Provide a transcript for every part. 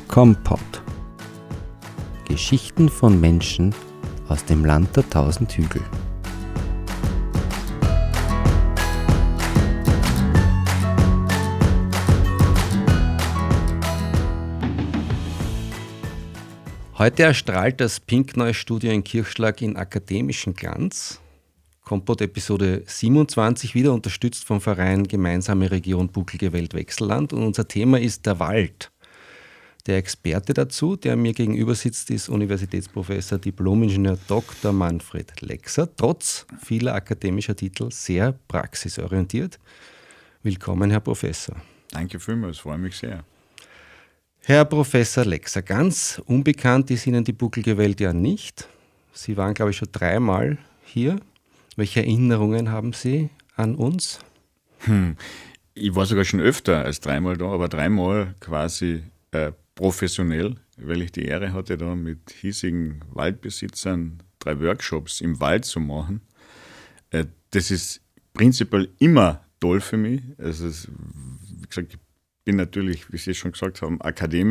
Kompott. Geschichten von Menschen aus dem Land der 1000 Hügel. Heute erstrahlt das Pink-Noise-Studio in Kirchschlag in akademischen Glanz. Kompott Episode 27, wieder unterstützt vom Verein Gemeinsame Region Buckelige Welt Wechselland. Und unser Thema ist der Wald. Der Experte dazu, der mir gegenüber sitzt, ist Universitätsprofessor, Diplom-Ingenieur Dr. Manfred Lexer, trotz vieler akademischer Titel sehr praxisorientiert. Willkommen, Herr Professor. Danke vielmals, freue mich sehr. Herr Professor Lexer, ganz unbekannt ist Ihnen die Buckelige Welt ja nicht. Sie waren, glaube ich, schon 3-mal hier. Welche Erinnerungen haben Sie an uns? Ich war sogar schon öfter als 3-mal da, aber 3-mal quasi professionell, weil ich die Ehre hatte, da mit hiesigen Waldbesitzern 3 Workshops im Wald zu machen. Das ist prinzipiell immer toll für mich. Also, wie gesagt, ich bin natürlich, wie Sie schon gesagt haben,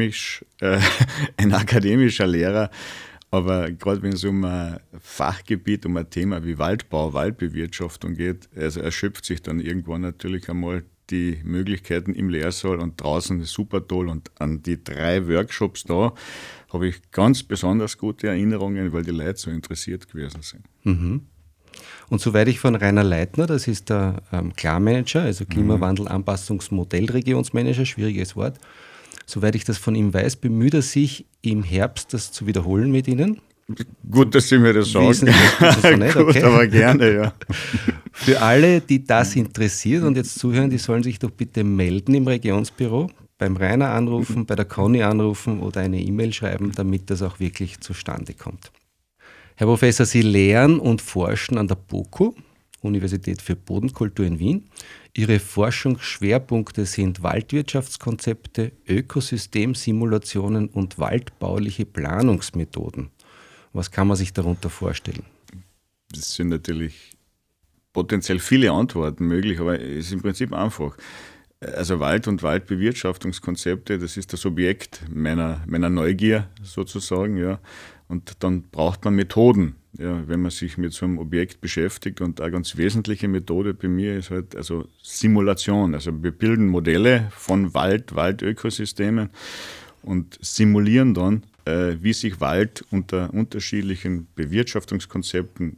ein akademischer Lehrer. Aber gerade wenn es um ein Fachgebiet, um ein Thema wie Waldbau, Waldbewirtschaftung geht, also erschöpft sich dann irgendwann natürlich einmal die Möglichkeiten im Lehrsaal und draußen super toll. Und an die 3 Workshops da habe ich ganz besonders gute Erinnerungen, weil die Leute so interessiert gewesen sind. Mhm. Und soweit ich von Rainer Leitner, das ist der Klarmanager, also Klimawandel-Anpassungsmodellregionsmanager, schwieriges Wort, soweit ich das von ihm weiß, bemüht er sich im Herbst, das zu wiederholen mit Ihnen. Gut, dass Sie mir das sagen. Wissen Sie das so nicht? Gut, okay. aber gerne, ja. Für alle, die das interessiert und jetzt zuhören, die sollen sich doch bitte melden im Regionsbüro, beim Rainer anrufen, bei der Conny anrufen oder eine E-Mail schreiben, damit das auch wirklich zustande kommt. Herr Professor, Sie lehren und forschen an der BOKU, Universität für Bodenkultur in Wien. Ihre Forschungsschwerpunkte sind Waldwirtschaftskonzepte, Ökosystemsimulationen und waldbauliche Planungsmethoden. Was kann man sich darunter vorstellen? Das sind natürlich potenziell viele Antworten möglich, aber es ist im Prinzip einfach. Also Wald und Waldbewirtschaftungskonzepte, das ist das Objekt meiner Neugier sozusagen, ja. Und dann braucht man Methoden, ja, wenn man sich mit so einem Objekt beschäftigt. Und eine ganz wesentliche Methode bei mir ist halt also Simulation. Also wir bilden Modelle von Waldökosystemen und simulieren dann, wie sich Wald unter unterschiedlichen Bewirtschaftungskonzepten,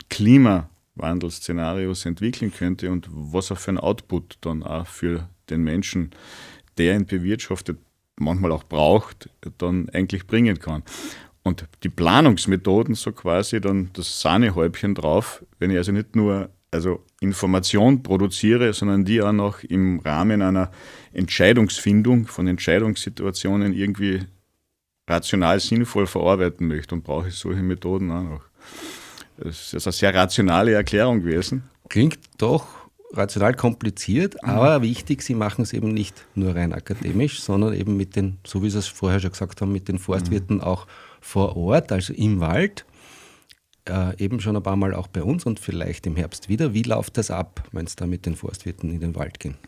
Klimawandelszenarios entwickeln könnte und was er für ein Output dann auch für den Menschen, der ihn bewirtschaftet, manchmal auch braucht, dann eigentlich bringen kann. Und die Planungsmethoden, so quasi dann das Sahnehäubchen drauf, wenn ich also nicht nur Information produziere, sondern die auch noch im Rahmen einer Entscheidungsfindung von Entscheidungssituationen irgendwie rational sinnvoll verarbeiten möchte, und brauche ich solche Methoden auch noch. Das ist eine sehr rationale Erklärung gewesen. Klingt doch rational kompliziert, aber wichtig, Sie machen es eben nicht nur rein akademisch, sondern eben mit den, so wie Sie es vorher schon gesagt haben, mit den Forstwirten auch vor Ort, also im Wald, eben schon ein paar Mal auch bei uns und vielleicht im Herbst wieder. Wie läuft das ab, wenn es da mit den Forstwirten in den Wald gehen?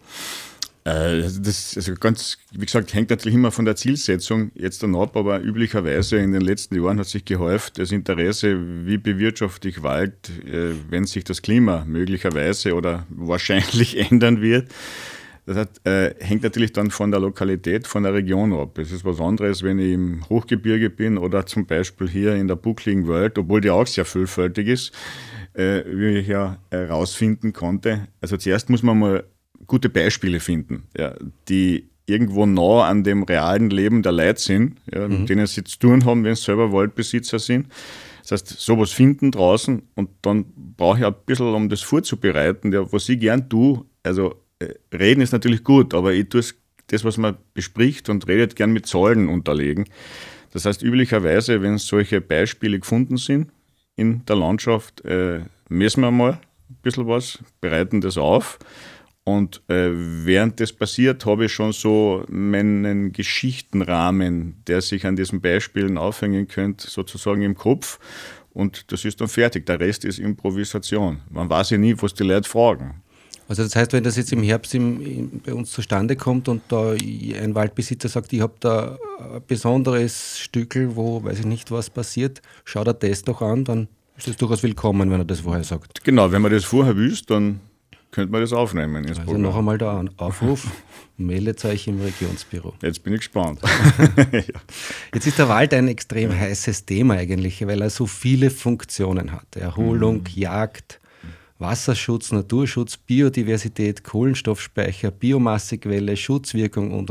Das ganz, wie gesagt, hängt natürlich immer von der Zielsetzung jetzt dann ab, aber üblicherweise in den letzten Jahren hat sich gehäuft das Interesse, wie bewirtschafte ich Wald, wenn sich das Klima möglicherweise oder wahrscheinlich ändern wird. Das hängt natürlich dann von der Lokalität, von der Region ab. Es ist was anderes, wenn ich im Hochgebirge bin oder zum Beispiel hier in der buckligen Welt, obwohl die auch sehr vielfältig ist, wie ich ja herausfinden konnte. Also zuerst muss man mal gute Beispiele finden, ja, die irgendwo nah an dem realen Leben der Leute sind, ja, mit denen sie zu tun haben, wenn sie selber Waldbesitzer sind. Das heißt, sowas finden draußen, und dann brauche ich ein bisschen, um das vorzubereiten, ja, was ich gern tue. Also reden ist natürlich gut, aber ich tue das, was man bespricht und redet, gern mit Zahlen unterlegen. Das heißt, üblicherweise, wenn solche Beispiele gefunden sind in der Landschaft, messen wir mal ein bisschen was, bereiten das auf. Und während das passiert, habe ich schon so meinen Geschichtenrahmen, der sich an diesen Beispielen aufhängen könnte, sozusagen im Kopf. Und das ist dann fertig. Der Rest ist Improvisation. Man weiß ja nie, was die Leute fragen. Also das heißt, wenn das jetzt im Herbst bei uns zustande kommt und da ein Waldbesitzer sagt, ich habe da ein besonderes Stückel, wo weiß ich nicht, was passiert, schau dir das doch an, dann ist das durchaus willkommen, wenn er das vorher sagt. Genau, wenn man das vorher wüsste, dann könnte man das aufnehmen. Also noch einmal der Aufruf, meldet euch im Regionsbüro. Jetzt bin ich gespannt. Ja. Jetzt ist der Wald ein extrem heißes Thema eigentlich, weil er so viele Funktionen hat. Erholung, Jagd, Wasserschutz, Naturschutz, Biodiversität, Kohlenstoffspeicher, Biomassequelle, Schutzwirkung und.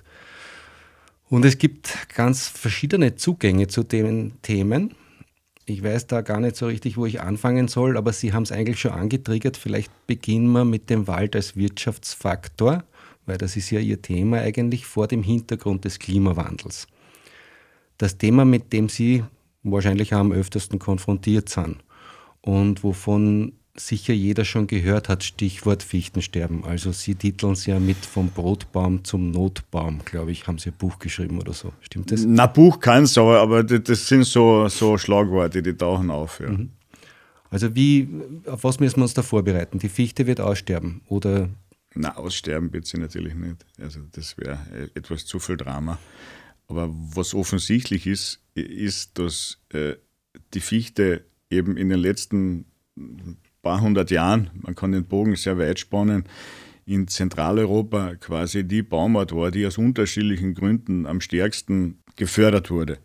Und es gibt ganz verschiedene Zugänge zu den Themen. Ich weiß da gar nicht so richtig, wo ich anfangen soll, aber Sie haben es eigentlich schon angetriggert. Vielleicht beginnen wir mit dem Wald als Wirtschaftsfaktor, weil das ist ja Ihr Thema eigentlich vor dem Hintergrund des Klimawandels. Das Thema, mit dem Sie wahrscheinlich am öftersten konfrontiert sind und wovon sicher jeder schon gehört hat, Stichwort Fichtensterben. Also Sie titeln es ja mit vom Brotbaum zum Notbaum, glaube ich, haben Sie ein Buch geschrieben oder so. Stimmt das? Na, Buch kann es, aber das sind so Schlagworte, die tauchen auf. Ja. Also auf was müssen wir uns da vorbereiten? Die Fichte wird aussterben oder? Na, aussterben wird sie natürlich nicht. Also das wäre etwas zu viel Drama. Aber was offensichtlich ist, dass die Fichte eben in den letzten paar hundert Jahren, man kann den Bogen sehr weit spannen, in Zentraleuropa quasi die Baumart war, die aus unterschiedlichen Gründen am stärksten gefördert wurde.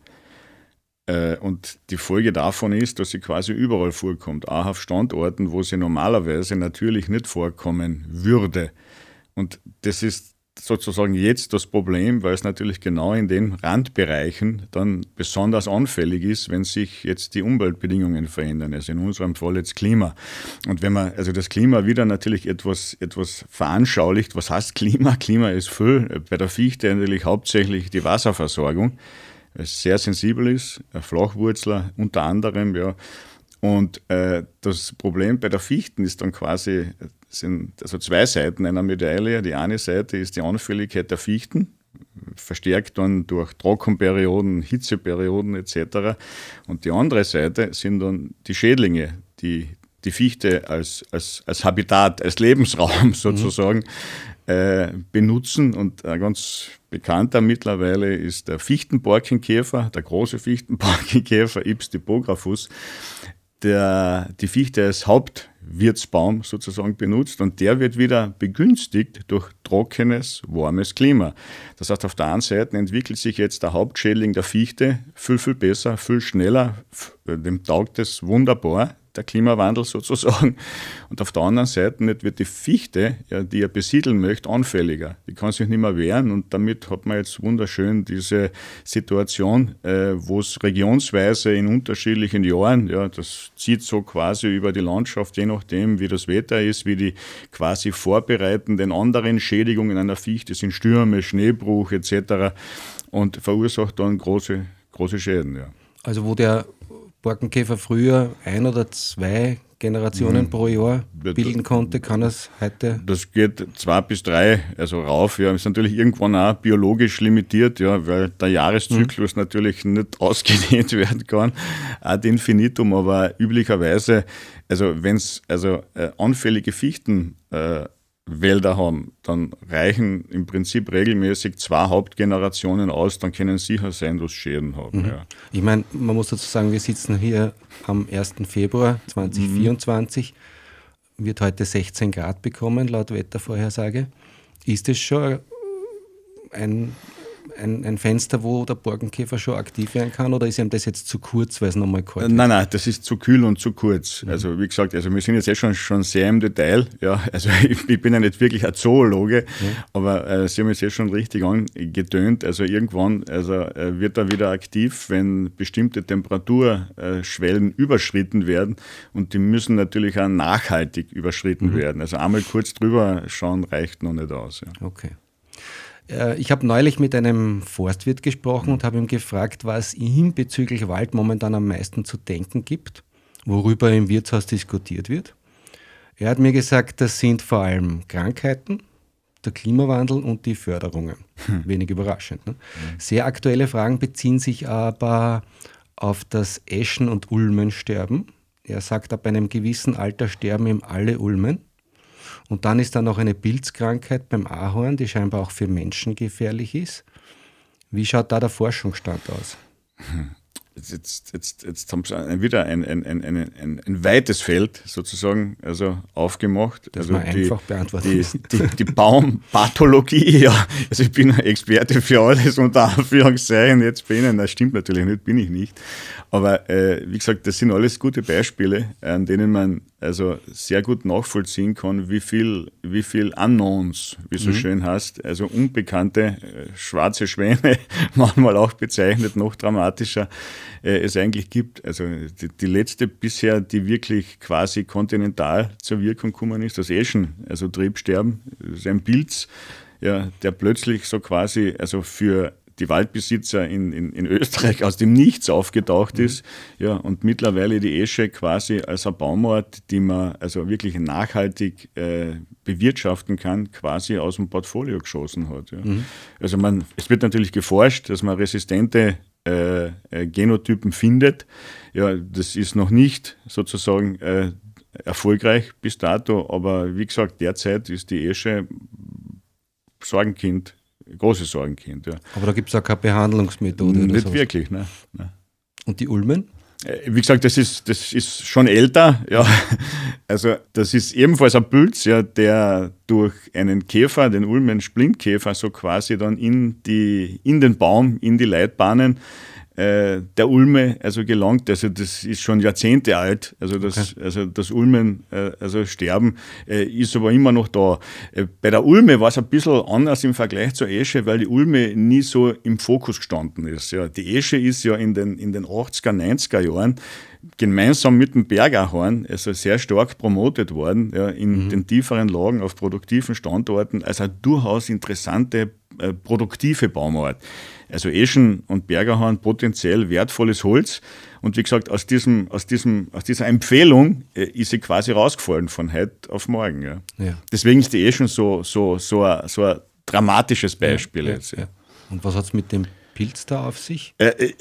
Und die Folge davon ist, dass sie quasi überall vorkommt, auch auf Standorten, wo sie normalerweise natürlich nicht vorkommen würde. Und das ist sozusagen jetzt das Problem, weil es natürlich genau in den Randbereichen dann besonders anfällig ist, wenn sich jetzt die Umweltbedingungen verändern, also in unserem Fall jetzt Klima. Und wenn man also das Klima wieder natürlich etwas veranschaulicht, was heißt Klima? Klima ist viel, bei der Fichte natürlich hauptsächlich die Wasserversorgung, weil es sehr sensibel ist, ein Flachwurzler unter anderem, ja. Und das Problem bei der Fichten ist dann quasi, sind also zwei Seiten einer Medaille. Die eine Seite ist die Anfälligkeit der Fichten, verstärkt dann durch Trockenperioden, Hitzeperioden etc. Und die andere Seite sind dann die Schädlinge, die Fichte als Habitat, als Lebensraum sozusagen benutzen. Und ein ganz bekannter mittlerweile ist der Fichtenborkenkäfer, der große Fichtenborkenkäfer, Ips typographus, der die Fichte als Hauptwirtsbaum sozusagen benutzt, und der wird wieder begünstigt durch trockenes, warmes Klima. Das heißt, auf der einen Seite entwickelt sich jetzt der Hauptschädling der Fichte viel, viel besser, viel schneller, dem taugt es wunderbar, der Klimawandel sozusagen. Und auf der anderen Seite wird die Fichte, ja, die er besiedeln möchte, anfälliger. Die kann sich nicht mehr wehren, und damit hat man jetzt wunderschön diese Situation, wo es regionsweise in unterschiedlichen Jahren, ja, das zieht so quasi über die Landschaft, je nachdem wie das Wetter ist, wie die quasi vorbereitenden anderen Schädigungen einer Fichte sind, Stürme, Schneebruch etc. und verursacht dann große Schäden. Ja. Also wo der Borkenkäfer früher 1 oder 2 Generationen pro Jahr bilden konnte, kann es heute? Das geht 2 bis 3, also rauf. Ja, ist natürlich irgendwann auch biologisch limitiert, ja, weil der Jahreszyklus natürlich nicht ausgedehnt werden kann, ad infinitum, aber üblicherweise, also wenn es anfällige Fichtenwälder haben, dann reichen im Prinzip regelmäßig 2 Hauptgenerationen aus, dann können sicher sein, dass Schäden haben. Ja. Ich meine, man muss dazu sagen, wir sitzen hier am 1. Februar 2024, wird heute 16 Grad bekommen, laut Wettervorhersage. Ist das schon ein Fenster, wo der Borkenkäfer schon aktiv werden kann, oder ist ihm das jetzt zu kurz, weil es nochmal kalt ist? Nein, das ist zu kühl und zu kurz. Also wie gesagt, wir sind jetzt schon sehr im Detail. Ja, also ich bin ja nicht wirklich ein Zoologe, aber Sie haben es jetzt schon richtig angetönt. Also irgendwann wird er wieder aktiv, wenn bestimmte Temperaturschwellen überschritten werden, und die müssen natürlich auch nachhaltig überschritten werden. Also einmal kurz drüber schauen reicht noch nicht aus. Ja. Okay. Ich habe neulich mit einem Forstwirt gesprochen und habe ihm gefragt, was ihm bezüglich Wald momentan am meisten zu denken gibt, worüber im Wirtshaus diskutiert wird. Er hat mir gesagt, das sind vor allem Krankheiten, der Klimawandel und die Förderungen. Wenig überraschend. Ne? Sehr aktuelle Fragen beziehen sich aber auf das Eschen- und Ulmensterben. Er sagt, ab einem gewissen Alter sterben ihm alle Ulmen. Und dann ist da noch eine Pilzkrankheit beim Ahorn, die scheinbar auch für Menschen gefährlich ist. Wie schaut da der Forschungsstand aus? Jetzt haben Sie wieder ein weites Feld sozusagen aufgemacht. Das man einfach beantworten müssen. Die Baumpathologie, ja. Also ich bin ein Experte für alles unter Anführungszeichen jetzt bei Ihnen. Das stimmt natürlich nicht, bin ich nicht. Aber wie gesagt, das sind alles gute Beispiele, an denen man also sehr gut nachvollziehen kann, wie viel Unknowns, wie so schön heißt, also unbekannte schwarze Schwäne, manchmal auch bezeichnet, noch dramatischer, es eigentlich gibt. Also die letzte bisher, die wirklich quasi kontinental zur Wirkung gekommen ist, das Eschen, also Triebsterben, das ist ein Pilz, ja, der plötzlich so quasi, also für die Waldbesitzer in Österreich aus dem Nichts aufgetaucht ist, ja, und mittlerweile die Esche quasi als eine Baumart, die man also wirklich nachhaltig bewirtschaften kann, quasi aus dem Portfolio geschossen hat. Ja. Also es wird natürlich geforscht, dass man resistente Genotypen findet. Ja, das ist noch nicht sozusagen erfolgreich bis dato, aber wie gesagt, derzeit ist die Esche Sorgenkind, großes Sorgenkind. Ja. Aber da gibt es auch keine Behandlungsmethode? Nicht oder wirklich, ne. Und die Ulmen? Wie gesagt, das ist schon älter. Ja. Also das ist ebenfalls ein Pilz, ja, der durch einen Käfer, den Ulmen-Splintkäfer, so quasi dann in den Baum, in die Leitbahnen der Ulme also gelangt. Also das ist schon Jahrzehnte alt. Also das Ulmen, also Sterben, ist aber immer noch da. Bei der Ulme war es ein bisschen anders im Vergleich zur Esche, weil die Ulme nie so im Fokus gestanden ist. Ja. Die Esche ist ja in den 80er, 90er Jahren gemeinsam mit dem Bergahorn also sehr stark promotet worden, ja, in den tieferen Lagen auf produktiven Standorten, als eine durchaus interessante, produktive Baumart. Also Eschen und Bergahorn potenziell wertvolles Holz. Und wie gesagt, aus dieser Empfehlung ist sie quasi rausgefallen von heute auf morgen. Ja. Ja. Deswegen ist die Eschen so ein dramatisches Beispiel jetzt. Ja. Und was hat es mit dem Pilz da auf sich?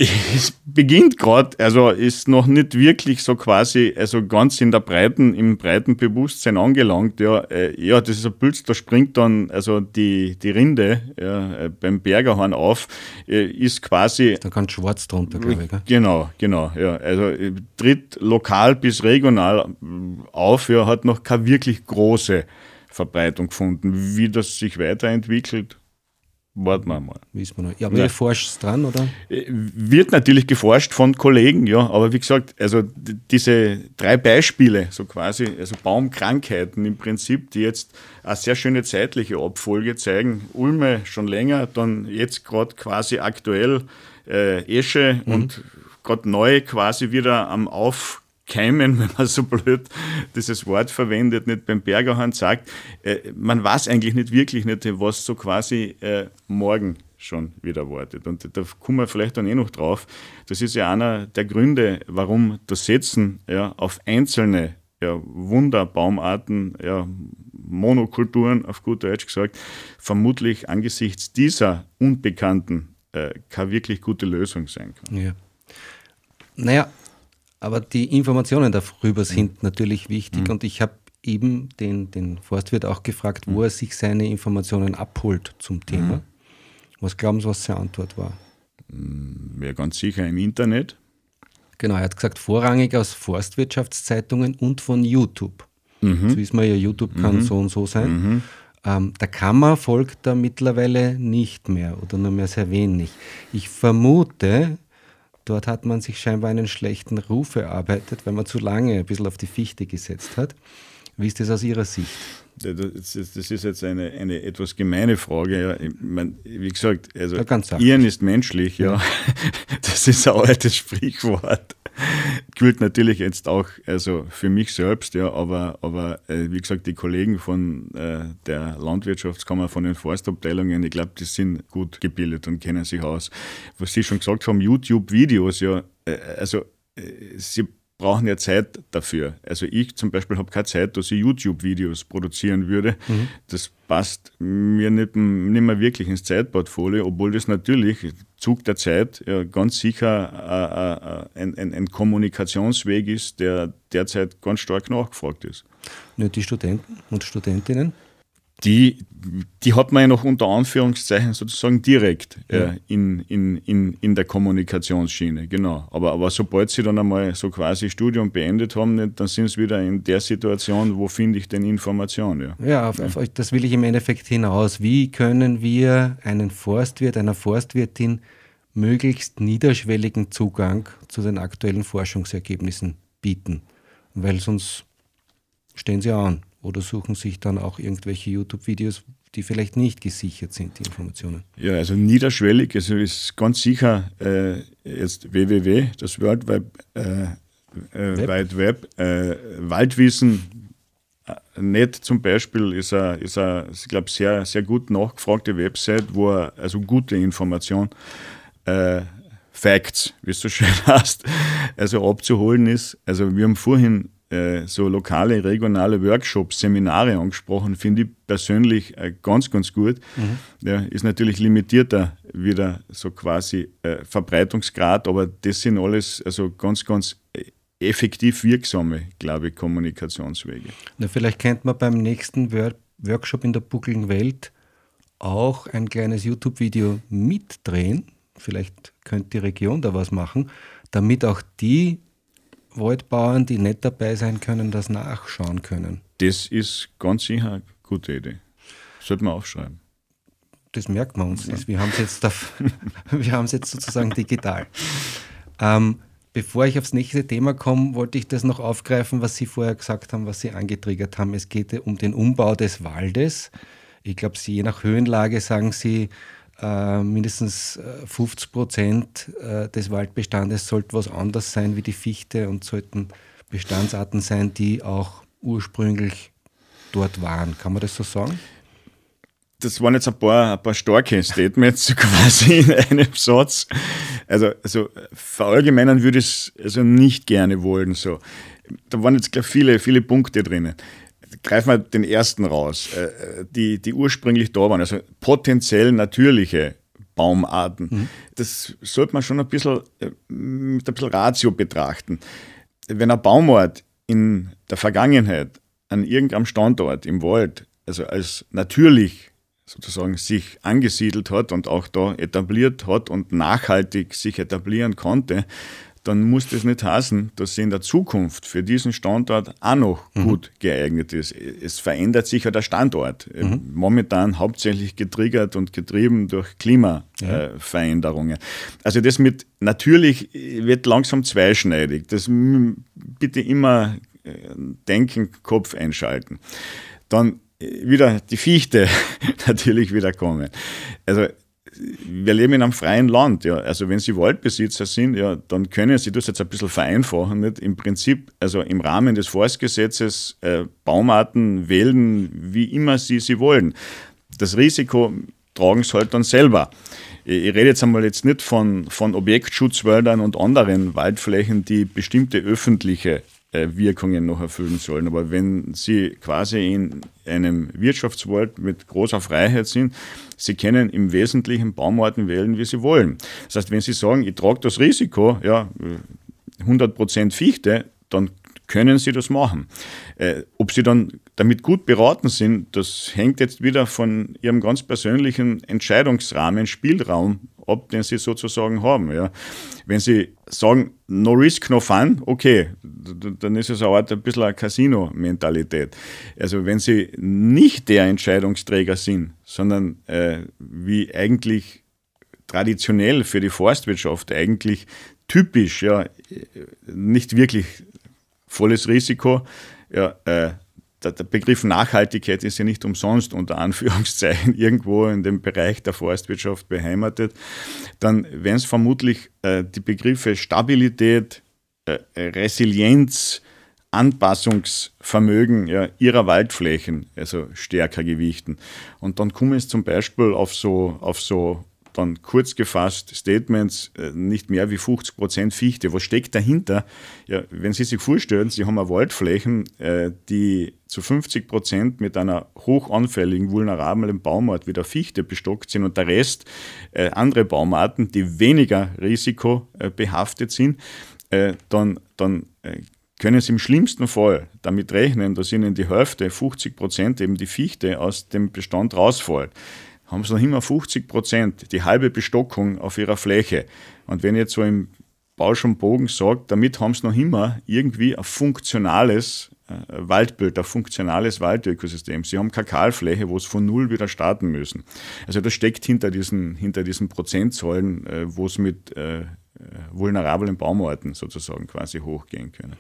Es beginnt gerade, also ist noch nicht wirklich so quasi, also ganz im breiten Bewusstsein angelangt. Ja, das ist ein Pilz, da springt dann also die Rinde beim Bergahorn auf, ist quasi. Da ganz schwarz drunter, glaube ich. Gell? Genau. Ja, also tritt lokal bis regional auf, ja, hat noch keine wirklich große Verbreitung gefunden. Wie das sich weiterentwickelt, warten wir mal. Wissen wir noch. Ja, aber ihr forscht dran, oder? Wird natürlich geforscht von Kollegen, ja, aber wie gesagt, also diese 3 Beispiele, so quasi, also Baumkrankheiten im Prinzip, die jetzt eine sehr schöne zeitliche Abfolge zeigen. Ulme schon länger, dann jetzt gerade quasi aktuell Esche und gerade neu quasi wieder am Aufkeimen, wenn man so blöd dieses Wort verwendet, nicht beim Bergahorn sagt. Man weiß eigentlich nicht wirklich, was so quasi morgen schon wieder wartet. Und da kommen wir vielleicht dann noch drauf. Das ist ja einer der Gründe, warum das Setzen auf einzelne Wunderbaumarten, Monokulturen auf gut Deutsch gesagt, vermutlich angesichts dieser Unbekannten keine wirklich gute Lösung sein kann. Ja. Naja, aber die Informationen darüber sind natürlich wichtig und ich habe eben den Forstwirt auch gefragt, wo er sich seine Informationen abholt zum Thema. Was glauben Sie, was seine Antwort war? Ja, ganz sicher im Internet. Genau, er hat gesagt, vorrangig aus Forstwirtschaftszeitungen und von YouTube. Das wissen wir ja, YouTube kann so und so sein. Der Kammer folgt da mittlerweile nicht mehr oder nur mehr sehr wenig. Ich vermute, dort hat man sich scheinbar einen schlechten Ruf erarbeitet, weil man zu lange ein bisschen auf die Fichte gesetzt hat. Wie ist das aus Ihrer Sicht? Das ist jetzt eine etwas gemeine Frage. Ja. Ich meine, wie gesagt, also ja, Irren ist menschlich. Ja. Das ist ein altes Sprichwort. Gilt natürlich jetzt auch also für mich selbst, ja, aber wie gesagt, die Kollegen von der Landwirtschaftskammer, von den Forstabteilungen, ich glaube, die sind gut gebildet und kennen sich aus. Was Sie schon gesagt haben, YouTube-Videos, ja, also sie brauchen ja Zeit dafür. Also ich zum Beispiel habe keine Zeit, dass ich YouTube-Videos produzieren würde. Das passt mir nicht mehr wirklich ins Zeitportfolio, obwohl das natürlich Zug der Zeit ganz sicher ein Kommunikationsweg ist, der derzeit ganz stark nachgefragt ist. Nur die Studenten und Studentinnen? Die hat man ja noch unter Anführungszeichen sozusagen direkt in der Kommunikationsschiene, genau. Aber sobald sie dann einmal so quasi Studium beendet haben, dann sind sie wieder in der Situation, wo finde ich denn Information? Ja, auf das will ich im Endeffekt hinaus. Wie können wir einen Forstwirt, einer Forstwirtin möglichst niederschwelligen Zugang zu den aktuellen Forschungsergebnissen bieten? Weil sonst stehen sie an. Oder suchen sich dann auch irgendwelche YouTube-Videos, die vielleicht nicht gesichert sind, die Informationen? Ja, also niederschwellig, also ist ganz sicher jetzt www, das World Wide Web, Waldwissen.net zum Beispiel ist ich glaube, sehr, sehr gut nachgefragte Website, wo also gute Information, Facts, wie es so schön heißt, also abzuholen ist. Also wir haben vorhin so lokale, regionale Workshops, Seminare angesprochen, finde ich persönlich ganz, ganz gut. Ja, ist natürlich limitierter wieder so quasi Verbreitungsgrad, aber das sind alles also ganz, ganz effektiv wirksame, glaube ich, Kommunikationswege. Na, vielleicht könnte man beim nächsten Workshop in der buckligen Welt auch ein kleines YouTube-Video mitdrehen. Vielleicht könnte die Region da was machen, damit auch die Waldbauern, die nicht dabei sein können, das nachschauen können. Das ist ganz sicher eine gute Idee. Sollte man aufschreiben. Das merkt man uns. Ja. Wir haben es jetzt sozusagen digital. Bevor ich aufs nächste Thema komme, wollte ich das noch aufgreifen, was Sie vorher gesagt haben, was Sie angetriggert haben. Es geht um den Umbau des Waldes. Ich glaube, je nach Höhenlage sagen Sie, mindestens 50% des Waldbestandes sollte was anderes sein wie die Fichte und sollten Bestandsarten sein, die auch ursprünglich dort waren. Kann man das so sagen? Das waren jetzt ein paar starke Statements quasi in einem Satz. Also verallgemeinern würde ich es also nicht gerne wollen. So. Da waren jetzt gleich viele Punkte drinnen. Greifen wir den ersten raus, die ursprünglich da waren, also potenziell natürliche Baumarten. Das sollte man schon mit ein bisschen Ratio betrachten. Wenn ein Baumart in der Vergangenheit an irgendeinem Standort im Wald, also als natürlich sozusagen sich angesiedelt hat und auch da etabliert hat und nachhaltig sich etablieren konnte, dann muss das nicht heißen, dass sie in der Zukunft für diesen Standort auch noch gut geeignet ist. Es verändert sich ja der Standort. Momentan hauptsächlich getriggert und getrieben durch Klimaveränderungen. Also das mit natürlich wird langsam zweischneidig. Das bitte immer denken, Kopf einschalten. Dann wieder die Fichte natürlich wieder kommen. Also wir leben in einem freien Land, ja. Also wenn Sie Waldbesitzer sind, ja, dann können Sie das jetzt ein bisschen vereinfachen, nicht? Im Prinzip, also im Rahmen des Forstgesetzes Baumarten wählen, wie immer Sie wollen. Das Risiko tragen Sie halt dann selber. Ich rede jetzt nicht von Objektschutzwäldern und anderen Waldflächen, die bestimmte öffentliche Wirkungen noch erfüllen sollen. Aber wenn Sie quasi in einem Wirtschaftswald mit großer Freiheit sind, Sie können im Wesentlichen Baumarten wählen, wie Sie wollen. Das heißt, wenn Sie sagen, ich trage das Risiko, ja, 100% Fichte, dann können Sie das machen. Ob Sie dann damit gut beraten sind, das hängt jetzt wieder von Ihrem ganz persönlichen Entscheidungsrahmen, Spielraum ab, den Sie sozusagen haben. Ja. Wenn Sie sagen, no risk, no fun, okay, dann ist es auch ein bisschen eine Casino-Mentalität. Also wenn Sie nicht der Entscheidungsträger sind, sondern wie eigentlich traditionell für die Forstwirtschaft eigentlich typisch, ja, nicht wirklich volles Risiko, ja, der Begriff Nachhaltigkeit ist ja nicht umsonst unter Anführungszeichen irgendwo in dem Bereich der Forstwirtschaft beheimatet, dann werden es vermutlich die Begriffe Stabilität, Resilienz, Anpassungsvermögen ihrer Waldflächen also stärker gewichten. Und dann kommen es zum Beispiel auf so dann kurz gefasst Statements, nicht mehr wie 50% Fichte. Was steckt dahinter? Ja, wenn Sie sich vorstellen, Sie haben eine Waldflächen, die zu 50% mit einer hochanfälligen, vulnerablen Baumart wie der Fichte bestockt sind und der Rest andere Baumarten, die weniger risikobehaftet sind, dann können Sie im schlimmsten Fall damit rechnen, dass Ihnen die Hälfte, 50% eben die Fichte aus dem Bestand rausfällt. Haben Sie noch immer 50%, die halbe Bestockung auf Ihrer Fläche. Und wenn ich jetzt so im Bausch und Bogen sage, damit haben Sie noch immer irgendwie ein funktionales Waldbild, ein funktionales Waldökosystem. Sie haben keine Kahlfläche, wo es von null wieder starten müssen. Also das steckt hinter diesen Prozentzahlen, wo es mit vulnerablen Baumarten sozusagen quasi hochgehen können.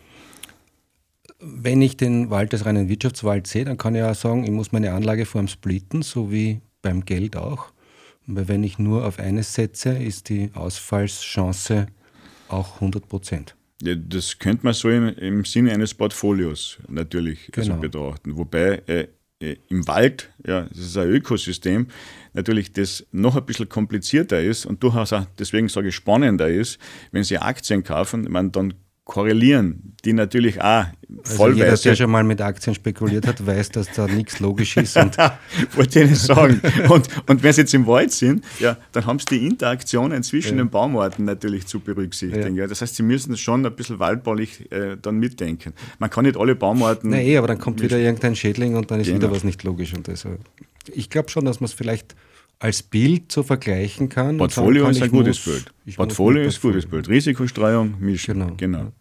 Wenn ich den Wald als reinen Wirtschaftswald sehe, dann kann ich auch sagen, ich muss meine Anlageform splitten, so wie beim Geld auch. Weil wenn ich nur auf eines setze, ist die Ausfallschance auch 100%. Ja, das könnte man so im Sinne eines Portfolios natürlich betrachten. Wobei im Wald, ja, das ist ein Ökosystem, natürlich das noch ein bisschen komplizierter ist und durchaus auch, deswegen sage ich, spannender ist, wenn Sie Aktien kaufen, dann korrelieren die natürlich auch vollweise. Jeder, der schon mal mit Aktien spekuliert hat, weiß, dass da nichts logisch ist. Wollte ich nicht sagen. Und wenn Sie jetzt im Wald sind, ja, dann haben Sie die Interaktionen zwischen den Baumarten natürlich zu berücksichtigen. Ja. Das heißt, Sie müssen schon ein bisschen waldbaulich dann mitdenken. Man kann nicht alle Baumarten... Nein, aber dann kommt wieder irgendein Schädling und dann ist wieder was nicht logisch. Und also, ich glaube schon, dass man es vielleicht als Bild so vergleichen kann. Portfolio ist ein gutes Bild. Portfolio ist ein gutes Bild. Risikostreuung, mischen. Genau.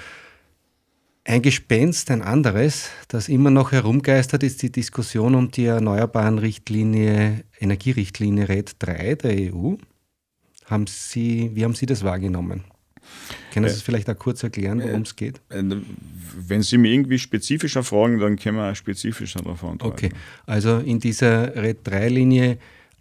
Ein Gespenst, ein anderes, das immer noch herumgeistert, ist die Diskussion um die erneuerbaren Energierichtlinie RED III der EU. Wie haben Sie das wahrgenommen? Können Sie es vielleicht auch kurz erklären, worum es geht? Wenn Sie mich irgendwie spezifischer fragen, dann können wir auch spezifischer darauf antworten. Okay, also in dieser RED III-Linie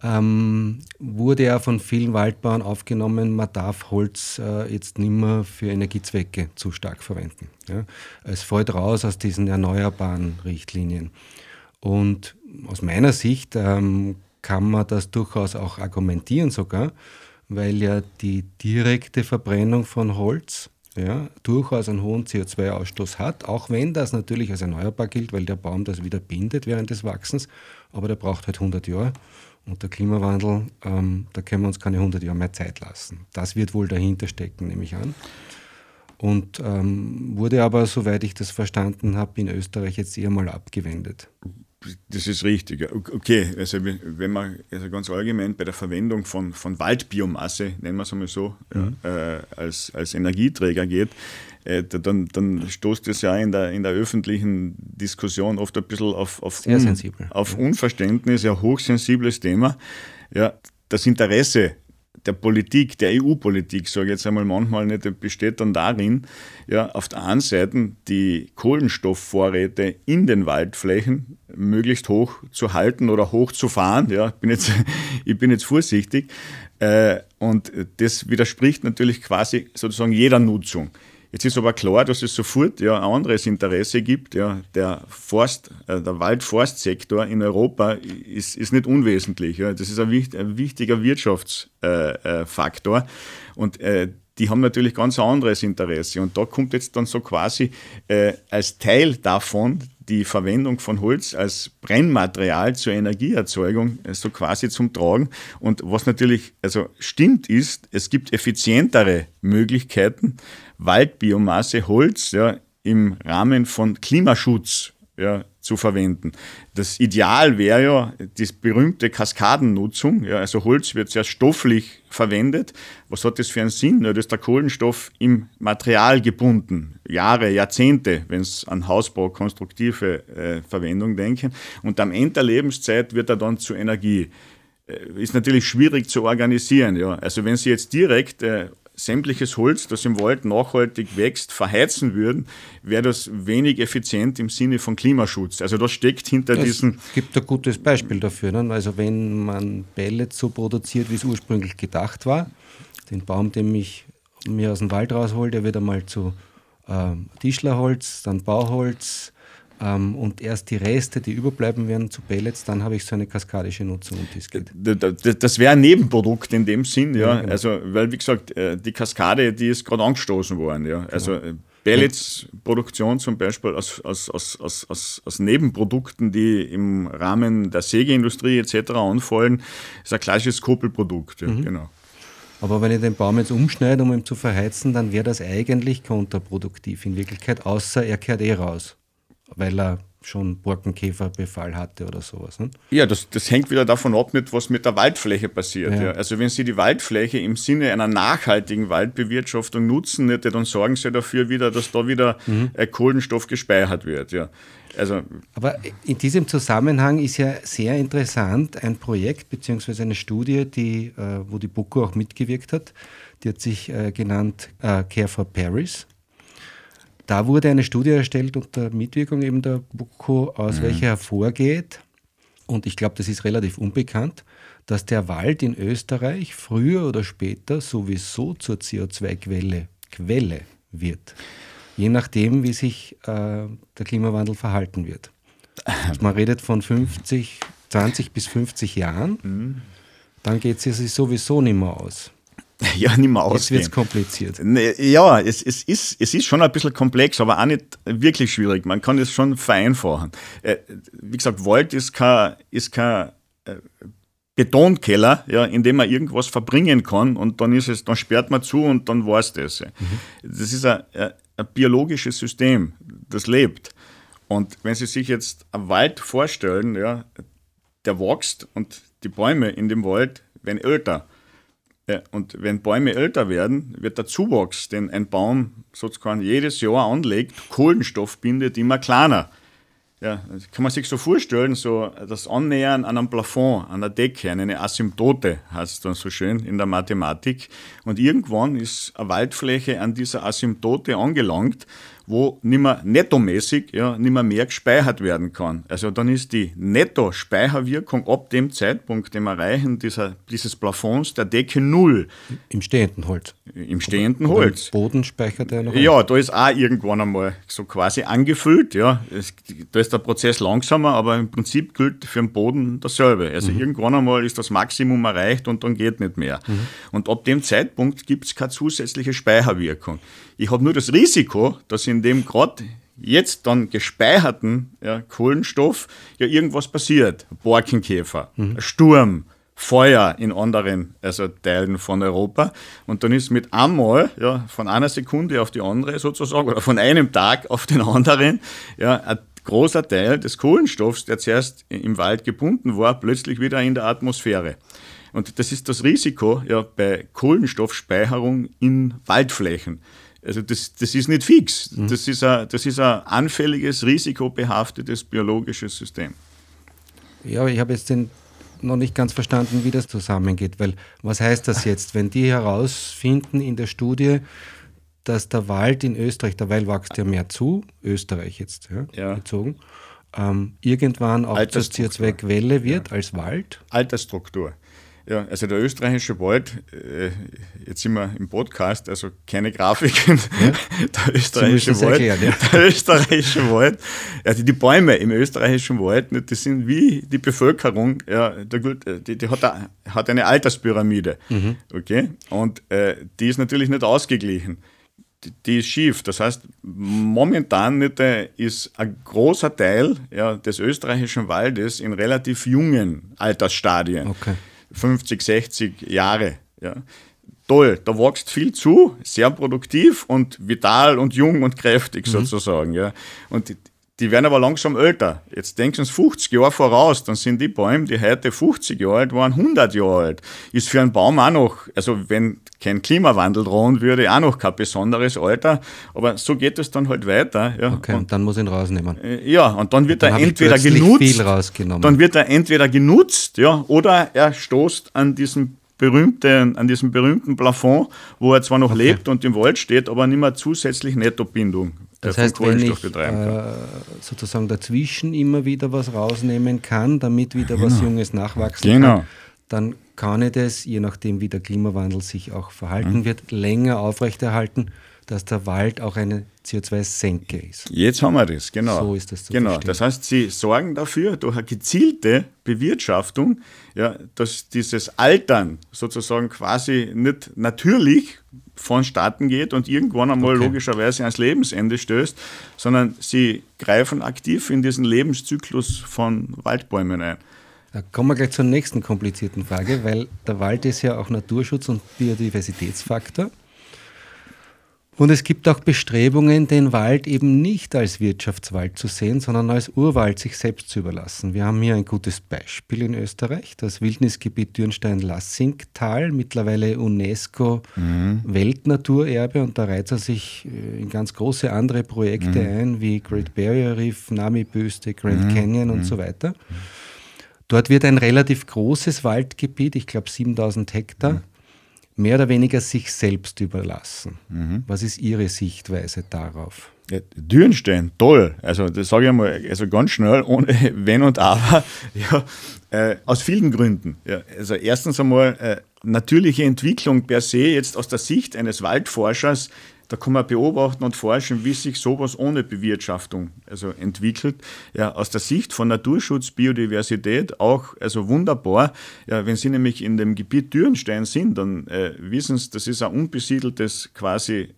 wurde ja von vielen Waldbauern aufgenommen, man darf Holz jetzt nicht mehr für Energiezwecke zu stark verwenden. Ja. Es fällt raus aus diesen erneuerbaren Richtlinien. Und aus meiner Sicht kann man das durchaus auch argumentieren sogar, weil ja die direkte Verbrennung von Holz durchaus einen hohen CO2-Ausstoß hat, auch wenn das natürlich als erneuerbar gilt, weil der Baum das wieder bindet während des Wachsens, aber der braucht halt 100 Jahre. Und der Klimawandel, da können wir uns keine 100 Jahre mehr Zeit lassen. Das wird wohl dahinter stecken, nehme ich an. Und wurde aber, soweit ich das verstanden habe, in Österreich jetzt eher mal abgewendet. Das ist richtig. Okay, also wenn man ganz allgemein bei der Verwendung von Waldbiomasse, nennen wir es einmal so, als Energieträger geht, dann stoßt es ja in der öffentlichen Diskussion oft ein bisschen auf Unverständnis, ja, hochsensibles Thema. Ja, das Interesse der Politik, der EU-Politik, sage ich jetzt einmal manchmal nicht, besteht dann darin, ja, auf der einen Seite die Kohlenstoffvorräte in den Waldflächen möglichst hoch zu halten oder hoch zu fahren. Ja, ich bin jetzt vorsichtig. Und das widerspricht natürlich quasi sozusagen jeder Nutzung. Jetzt ist aber klar, dass es sofort ein anderes Interesse gibt. Ja, der Wald-Forstsektor in Europa ist nicht unwesentlich. Ja. Das ist ein wichtiger Wirtschaftsfaktor. Und die haben natürlich ganz ein anderes Interesse. Und da kommt jetzt dann so quasi als Teil davon die Verwendung von Holz als Brennmaterial zur Energieerzeugung so quasi zum Tragen. Und was natürlich stimmt ist, es gibt effizientere Möglichkeiten, Waldbiomasse, Holz im Rahmen von Klimaschutz zu verwenden. Das Ideal wäre ja die berühmte Kaskadennutzung. Ja, also Holz wird sehr stofflich verwendet. Was hat das für einen Sinn? Ja, da ist der Kohlenstoff im Material gebunden. Jahre, Jahrzehnte, wenn es an Hausbau, konstruktive Verwendung denken. Und am Ende der Lebenszeit wird er dann zu Energie. Ist natürlich schwierig zu organisieren. Ja. Also wenn Sie jetzt direkt sämtliches Holz, das im Wald nachhaltig wächst, verheizen würden, wäre das wenig effizient im Sinne von Klimaschutz. Also das steckt hinter diesen... Es gibt ein gutes Beispiel dafür. Ne? Also wenn man Pellets so produziert, wie es ursprünglich gedacht war, den Baum, den ich mir aus dem Wald raushole, der wird einmal zu Tischlerholz, dann Bauholz, und erst die Reste, die überbleiben werden, zu Pellets, dann habe ich so eine kaskadische Nutzung, um die es geht. Das wäre ein Nebenprodukt in dem Sinn, ja. Genau. Also, weil, wie gesagt, die Kaskade, die ist gerade angestoßen worden, ja. Also Pelletsproduktion zum Beispiel aus Nebenprodukten, die im Rahmen der Sägeindustrie etc. anfallen, ist ein klassisches Koppelprodukt, ja, genau. Aber wenn ich den Baum jetzt umschneide, um ihn zu verheizen, dann wäre das eigentlich kontraproduktiv in Wirklichkeit, außer er kehrt raus, weil er schon Borkenkäferbefall hatte oder sowas. Ne? Ja, das hängt wieder davon ab, was mit der Waldfläche passiert. Ja. Also wenn Sie die Waldfläche im Sinne einer nachhaltigen Waldbewirtschaftung nutzen, nicht, dann sorgen Sie dafür wieder, dass da wieder Kohlenstoff gespeichert wird. Ja. Also, aber in diesem Zusammenhang ist ja sehr interessant ein Projekt bzw. eine Studie, wo die BUKO auch mitgewirkt hat. Die hat sich genannt Care for Paris. Da wurde eine Studie erstellt unter Mitwirkung eben der BUKO, aus welcher hervorgeht, und ich glaube, das ist relativ unbekannt, dass der Wald in Österreich früher oder später sowieso zur CO2-Quelle wird. Je nachdem, wie sich der Klimawandel verhalten wird. Man redet von 20 bis 50 Jahren, dann geht es sich sowieso nicht mehr aus. Ja, nicht mehr ausgehen. Jetzt wird es kompliziert. Ja, es ist schon ein bisschen komplex, aber auch nicht wirklich schwierig. Man kann es schon vereinfachen. Wie gesagt, Wald ist kein Betonkeller, ja, in dem man irgendwas verbringen kann und dann sperrt man zu und dann war es das. Das ist ein biologisches System, das lebt. Und wenn Sie sich jetzt einen Wald vorstellen, ja, der wächst und die Bäume in dem Wald werden älter. Und wenn Bäume älter werden, wird der Zuwachs, den ein Baum sozusagen jedes Jahr anlegt, Kohlenstoff bindet, immer kleiner. Ja, das kann man sich so vorstellen, so das Annähern an einem Plafond, an der Decke, eine Asymptote heißt es dann so schön in der Mathematik. Und irgendwann ist eine Waldfläche an dieser Asymptote angelangt, wo nicht mehr nettomäßig nicht mehr gespeichert werden kann. Also dann ist die Netto-Speicherwirkung ab dem Zeitpunkt, dem Erreichen dieses Plafonds der Decke null. Im stehenden Holz. Im stehenden Holz. Im Boden speichert er noch. Ja, da ist auch irgendwann einmal so quasi angefüllt. Ja. Da ist der Prozess langsamer, aber im Prinzip gilt für den Boden dasselbe. Also irgendwann einmal ist das Maximum erreicht und dann geht nicht mehr. Und ab dem Zeitpunkt gibt es keine zusätzliche Speicherwirkung. Ich habe nur das Risiko, dass in dem gerade jetzt dann gespeicherten Kohlenstoff irgendwas passiert. Borkenkäfer, Sturm, Feuer in anderen Teilen von Europa. Und dann ist mit einmal von einer Sekunde auf die andere sozusagen oder von einem Tag auf den anderen ein großer Teil des Kohlenstoffs, der zuerst im Wald gebunden war, plötzlich wieder in der Atmosphäre. Und das ist das Risiko bei Kohlenstoffspeicherung in Waldflächen. Also das ist nicht fix. Das ist ein anfälliges, risikobehaftetes biologisches System. Ja, aber ich habe jetzt noch nicht ganz verstanden, wie das zusammengeht. Weil was heißt das jetzt, wenn die herausfinden in der Studie, dass der Wald in Österreich, der Wald wächst ja mehr zu, Österreich jetzt bezogen, irgendwann auch zur CO2-Quelle wird als Wald? Altersstruktur. Ja, also der österreichische Wald, jetzt sind wir im Podcast, also keine Grafiken, der österreichische Wald, also die Bäume im österreichischen Wald, die sind wie die Bevölkerung, die hat eine Alterspyramide, okay, und die ist natürlich nicht ausgeglichen. Die ist schief. Das heißt, momentan ist ein großer Teil des österreichischen Waldes in relativ jungen Altersstadien. Okay. 50, 60 Jahre. Ja. Toll, da wächst viel zu, sehr produktiv und vital und jung und kräftig sozusagen. Ja. Und die werden aber langsam älter. Jetzt denken Sie 50 Jahre voraus, dann sind die Bäume, die heute 50 Jahre alt waren, 100 Jahre alt. Ist für einen Baum auch noch, also wenn kein Klimawandel drohen würde, auch noch kein besonderes Alter. Aber so geht es dann halt weiter. Ja. Okay, und dann muss ich ihn rausnehmen. Ja, und dann wird er entweder genutzt, oder er stoßt an diesem berühmten Plafond, wo er zwar noch lebt und im Wald steht, aber nicht mehr zusätzlich Nettobindung. Das heißt, wenn ich sozusagen dazwischen immer wieder was rausnehmen kann, damit wieder was Junges nachwachsen kann, dann kann ich das, je nachdem wie der Klimawandel sich auch verhalten wird, länger aufrechterhalten, dass der Wald auch eine CO2-Senke ist. Jetzt haben wir das, genau. So ist das zu Genau, verstehen. das heißt, Sie sorgen dafür, durch eine gezielte Bewirtschaftung, ja, dass dieses Altern sozusagen quasi nicht natürlich vonstatten geht und irgendwann einmal logischerweise ans Lebensende stößt, sondern Sie greifen aktiv in diesen Lebenszyklus von Waldbäumen ein. Da kommen wir gleich zur nächsten komplizierten Frage, weil der Wald ist ja auch Naturschutz und Biodiversitätsfaktor. Und es gibt auch Bestrebungen, den Wald eben nicht als Wirtschaftswald zu sehen, sondern als Urwald sich selbst zu überlassen. Wir haben hier ein gutes Beispiel in Österreich, das Wildnisgebiet Dürnstein-Lassingtal, mittlerweile UNESCO-Weltnaturerbe, und da reiht er sich in ganz große andere Projekte ein, wie Great Barrier Reef, Nami-Büste, Grand Canyon und so weiter. Dort wird ein relativ großes Waldgebiet, ich glaube 7000 Hektar, mehr oder weniger sich selbst überlassen. Was ist Ihre Sichtweise darauf? Ja, Dürnstein, toll. Also das sage ich einmal, also ganz schnell, ohne Wenn und Aber. Ja, aus vielen Gründen. Ja, also erstens einmal natürliche Entwicklung per se, jetzt aus der Sicht eines Waldforschers. Da kann man beobachten und forschen, wie sich sowas ohne Bewirtschaftung also entwickelt. Ja, aus der Sicht von Naturschutz, Biodiversität auch also wunderbar. Ja, wenn Sie nämlich in dem Gebiet Dürnstein sind, dann wissen Sie, das ist ein unbesiedeltes, quasi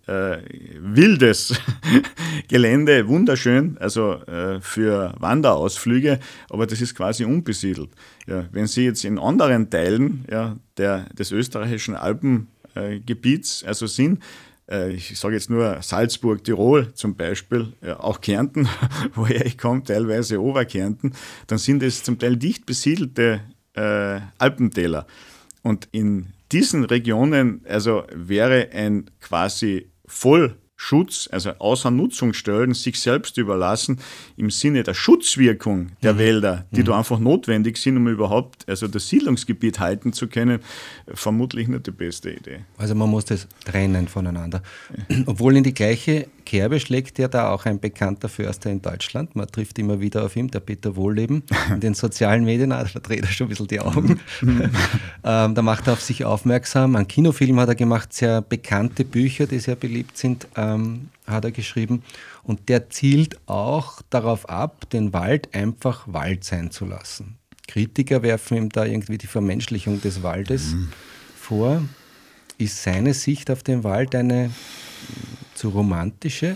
wildes Gelände, wunderschön, also für Wanderausflüge, aber das ist quasi unbesiedelt. Ja, wenn Sie jetzt in anderen Teilen des österreichischen Alpengebiets also sind, ich sage jetzt nur Salzburg, Tirol zum Beispiel, auch Kärnten, woher ich komme, teilweise Oberkärnten, dann sind es zum Teil dicht besiedelte Alpentäler. Und in diesen Regionen also wäre ein quasi Vollschutz, also außer Nutzung stellen, sich selbst überlassen, im Sinne der Schutzwirkung der Wälder, die da einfach notwendig sind, um überhaupt also das Siedlungsgebiet halten zu können, vermutlich nicht die beste Idee. Also man muss das trennen voneinander. Obwohl in die gleiche Kerbe schlägt ja da auch ein bekannter Förster in Deutschland. Man trifft immer wieder auf ihn, der Peter Wohlleben, in den sozialen Medien. Da dreht er schon ein bisschen die Augen. Da macht er auf sich aufmerksam. Einen Kinofilm hat er gemacht, sehr bekannte Bücher, die sehr beliebt sind, hat er geschrieben. Und der zielt auch darauf ab, den Wald einfach Wald sein zu lassen. Kritiker werfen ihm da irgendwie die Vermenschlichung des Waldes vor. Ist seine Sicht auf den Wald eine zu romantische?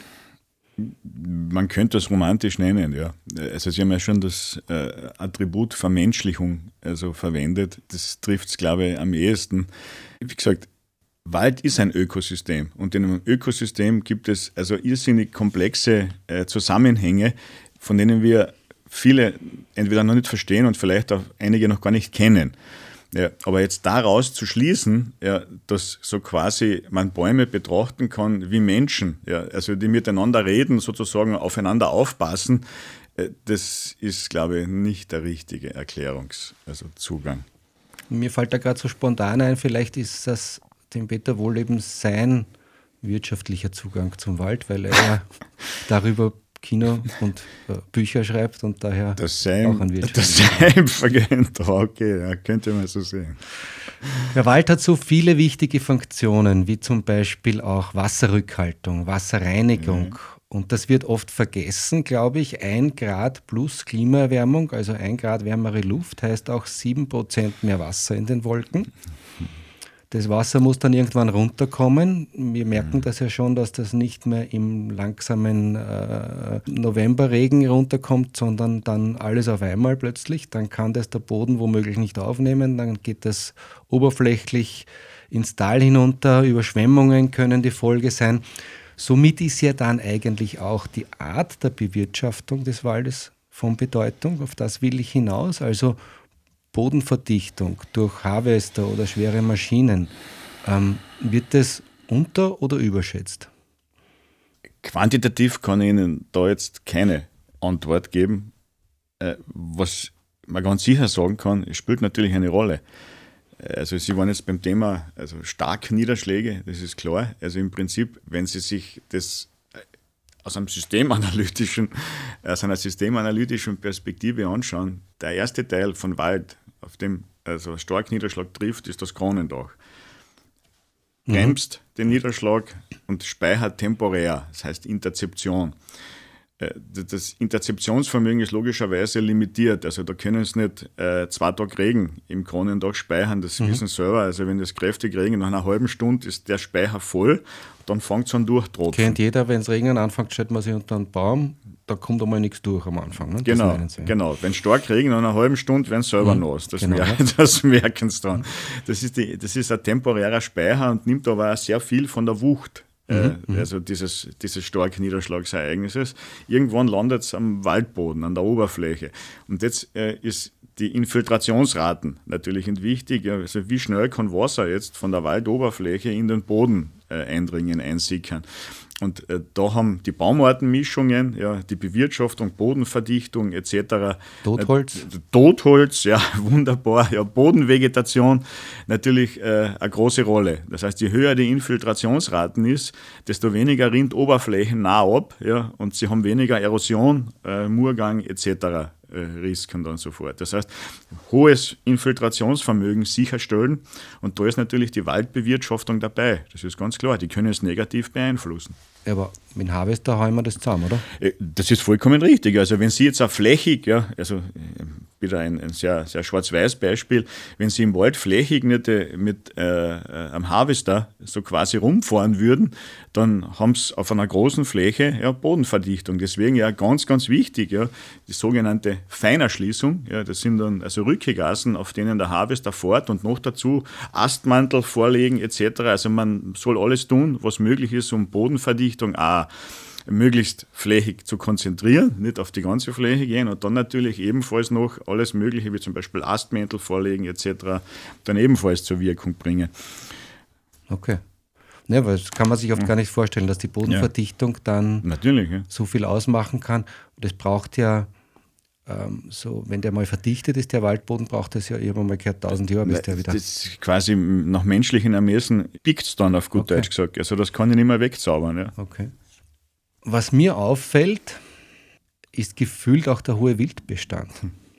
Man könnte das romantisch nennen, ja. Also Sie haben ja schon das Attribut Vermenschlichung also verwendet. Das trifft es, glaube ich, am ehesten. Wie gesagt, Wald ist ein Ökosystem und in einem Ökosystem gibt es also irrsinnig komplexe Zusammenhänge, von denen wir viele entweder noch nicht verstehen und vielleicht auch einige noch gar nicht kennen. Ja, aber jetzt daraus zu schließen, ja, dass so quasi man Bäume betrachten kann wie Menschen, ja, also die miteinander reden, sozusagen aufeinander aufpassen, das ist, glaube ich, nicht der richtige Zugang. Mir fällt da gerade so spontan ein, vielleicht ist das dem Peter Wohlleben sein wirtschaftlicher Zugang zum Wald, weil er ja darüber Kino und Bücher schreibt und daher auch ein wirtschaftlicher. Okay, ja, könnte man so sehen. Der Wald hat so viele wichtige Funktionen, wie zum Beispiel auch Wasserrückhaltung, Wasserreinigung. Und das wird oft vergessen, glaube ich. 1 Grad plus Klimaerwärmung, also 1 Grad wärmere Luft, heißt auch 7% mehr Wasser in den Wolken. Das Wasser muss dann irgendwann runterkommen. Wir merken das ja schon, dass das nicht mehr im langsamen Novemberregen runterkommt, sondern dann alles auf einmal plötzlich. Dann kann das der Boden womöglich nicht aufnehmen. Dann geht das oberflächlich ins Tal hinunter. Überschwemmungen können die Folge sein. Somit ist ja dann eigentlich auch die Art der Bewirtschaftung des Waldes von Bedeutung. Auf das will ich hinaus. Also Bodenverdichtung durch Harvester oder schwere Maschinen, wird das unter- oder überschätzt? Quantitativ kann ich Ihnen da jetzt keine Antwort geben. Was man ganz sicher sagen kann, es spielt natürlich eine Rolle. Also Sie waren jetzt beim Thema starke Niederschläge, das ist klar. Also im Prinzip, wenn Sie sich das aus einer systemanalytischen Perspektive anschauen, der erste Teil von Wald, auf dem stark Niederschlag trifft, ist das Kronendach. bremst den Niederschlag und speichert temporär, das heißt Interzeption. Das Interzeptionsvermögen ist logischerweise limitiert. Also da können es nicht 2 Tage Regen im Kronentag speichern, das wissen Sie selber. Also wenn das kräftig regnet, nach einer halben Stunde ist der Speicher voll, dann fängt es an durchtropfen. Kennt jeder, wenn es regnen anfängt, stellt man sich unter einen Baum, da kommt einmal nichts durch am Anfang. Ne? Genau. Wenn es stark regnet, nach einer halben Stunde werden sie selber nass. Das merken sie dann. Das ist ein temporärer Speicher und nimmt aber auch sehr viel von der Wucht. Also dieses starke Niederschlagsereignisses. Irgendwann landet es am Waldboden, an der Oberfläche. Und jetzt ist die Infiltrationsraten natürlich wichtig. Also wie schnell kann Wasser jetzt von der Waldoberfläche in den Boden eindringen, einsickern. Und da haben die Baumartenmischungen, die Bewirtschaftung, Bodenverdichtung etc. Totholz, ja, wunderbar. Ja, Bodenvegetation natürlich eine große Rolle. Das heißt, je höher die Infiltrationsraten ist, desto weniger rinnt Oberflächen nah ab, ja, und sie haben weniger Erosion, Murgang etc. Risiken dann sofort. Das heißt, hohes Infiltrationsvermögen sicherstellen und da ist natürlich die Waldbewirtschaftung dabei. Das ist ganz klar, die können es negativ beeinflussen. Ja, aber mit dem Harvester hauen wir das zusammen, oder? Das ist vollkommen richtig. Also wenn Sie jetzt auch flächig, also wieder ein sehr, sehr schwarz-weiß Beispiel, wenn Sie im Wald flächig nicht mit einem Harvester so quasi rumfahren würden, dann haben Sie auf einer großen Fläche Bodenverdichtung. Deswegen ganz, ganz wichtig, die sogenannte Feinerschließung. Das sind dann also Rückegassen, auf denen der Harvester fährt und noch dazu Astmantel vorlegen etc. Also man soll alles tun, was möglich ist, um Bodenverdichtung auch möglichst flächig zu konzentrieren, nicht auf die ganze Fläche gehen und dann natürlich ebenfalls noch alles Mögliche, wie zum Beispiel Astmäntel vorlegen etc., dann ebenfalls zur Wirkung bringen. Okay. Ja, weil das kann man sich oft gar nicht vorstellen, dass die Bodenverdichtung dann natürlich, so viel ausmachen kann. Und es braucht ja, so, wenn der mal verdichtet ist, der Waldboden, braucht es ja irgendwann mal 1000 Jahre, bis der wieder... Das ist quasi nach menschlichen Ermessen biegt es dann auf gut Deutsch gesagt. Also das kann ich nicht mehr wegzaubern. Ja. Okay. Was mir auffällt, ist gefühlt auch der hohe Wildbestand.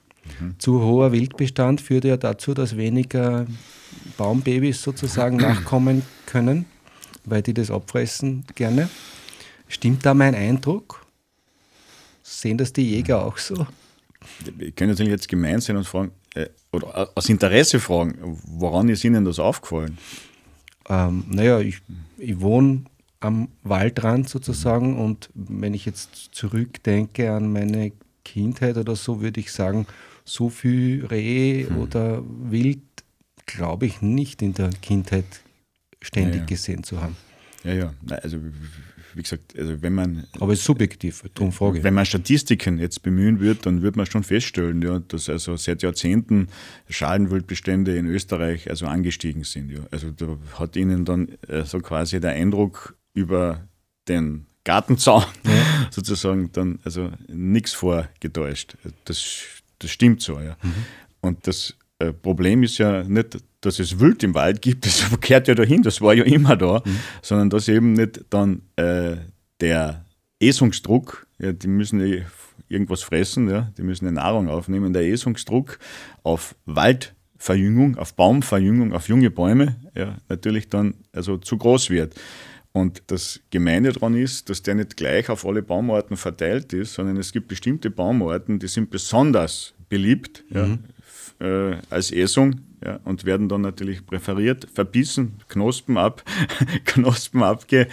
Zu hoher Wildbestand führt ja dazu, dass weniger Baumbabys sozusagen nachkommen können, weil die das abfressen gerne. Stimmt da mein Eindruck? Sehen das die Jäger auch so? Ich kann natürlich jetzt gemein sein und fragen, oder aus Interesse fragen, woran ist Ihnen das aufgefallen? Ich wohne am Waldrand sozusagen und wenn ich jetzt zurückdenke an meine Kindheit oder so, würde ich sagen, so viel Reh oder Wild glaube ich nicht in der Kindheit ständig gesehen zu haben. Ja. Also wie gesagt, also wenn man... Aber es ist subjektiv, darum frage ich. Wenn man Statistiken jetzt bemühen würde, dann würde man schon feststellen, dass also seit Jahrzehnten Schalenwildbestände in Österreich also angestiegen sind. Ja. Also da hat Ihnen dann so quasi der Eindruck über den Gartenzaun sozusagen dann also nichts vorgetäuscht. Das stimmt so, ja. Und das Problem ist ja nicht, dass es Wild im Wald gibt, das gehört ja dahin, das war ja immer da, sondern dass eben nicht dann der Esungsdruck, die müssen irgendwas fressen, die müssen eine Nahrung aufnehmen, der Esungsdruck auf Waldverjüngung, auf Baumverjüngung, auf junge Bäume natürlich dann also zu groß wird. Und das Gemeine daran ist, dass der nicht gleich auf alle Baumarten verteilt ist, sondern es gibt bestimmte Baumarten, die sind besonders beliebt als Esung und werden dann natürlich präferiert, verbissen, Knospen abgebissen,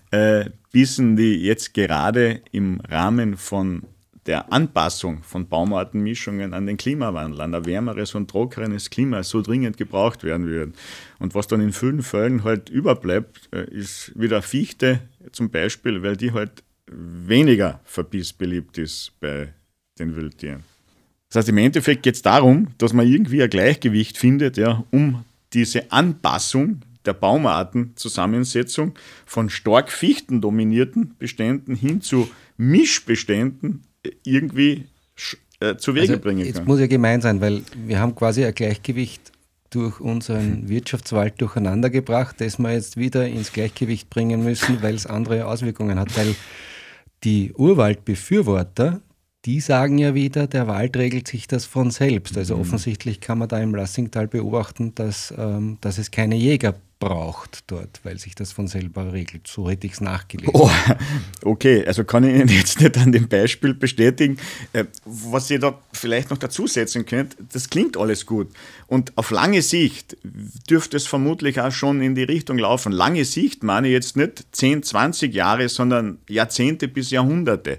die jetzt gerade im Rahmen von der Anpassung von Baumartenmischungen an den Klimawandel, an ein wärmeres und trockenes Klima so dringend gebraucht werden würden. Und was dann in vielen Fällen halt überbleibt, ist wieder Fichte zum Beispiel, weil die halt weniger verbissbeliebt ist bei den Wildtieren. Das heißt, im Endeffekt geht es darum, dass man irgendwie ein Gleichgewicht findet, um diese Anpassung der Baumartenzusammensetzung von stark fichtendominierten Beständen hin zu Mischbeständen irgendwie zu Wege bringen kann. Jetzt muss ja gemein sein, weil wir haben quasi ein Gleichgewicht durch unseren Wirtschaftswald durcheinander gebracht, das wir jetzt wieder ins Gleichgewicht bringen müssen, weil es andere Auswirkungen hat. Weil die Urwaldbefürworter, die sagen ja wieder, der Wald regelt sich das von selbst. Also offensichtlich kann man da im Lassingtal beobachten, dass es keine Jäger braucht dort, weil sich das von selber regelt. So hätte ich es nachgelesen. Oh, okay, also kann ich Ihnen jetzt nicht an dem Beispiel bestätigen. Was ihr da vielleicht noch dazusetzen könnt, das klingt alles gut. Und auf lange Sicht dürfte es vermutlich auch schon in die Richtung laufen. Lange Sicht meine ich jetzt nicht 10, 20 Jahre, sondern Jahrzehnte bis Jahrhunderte.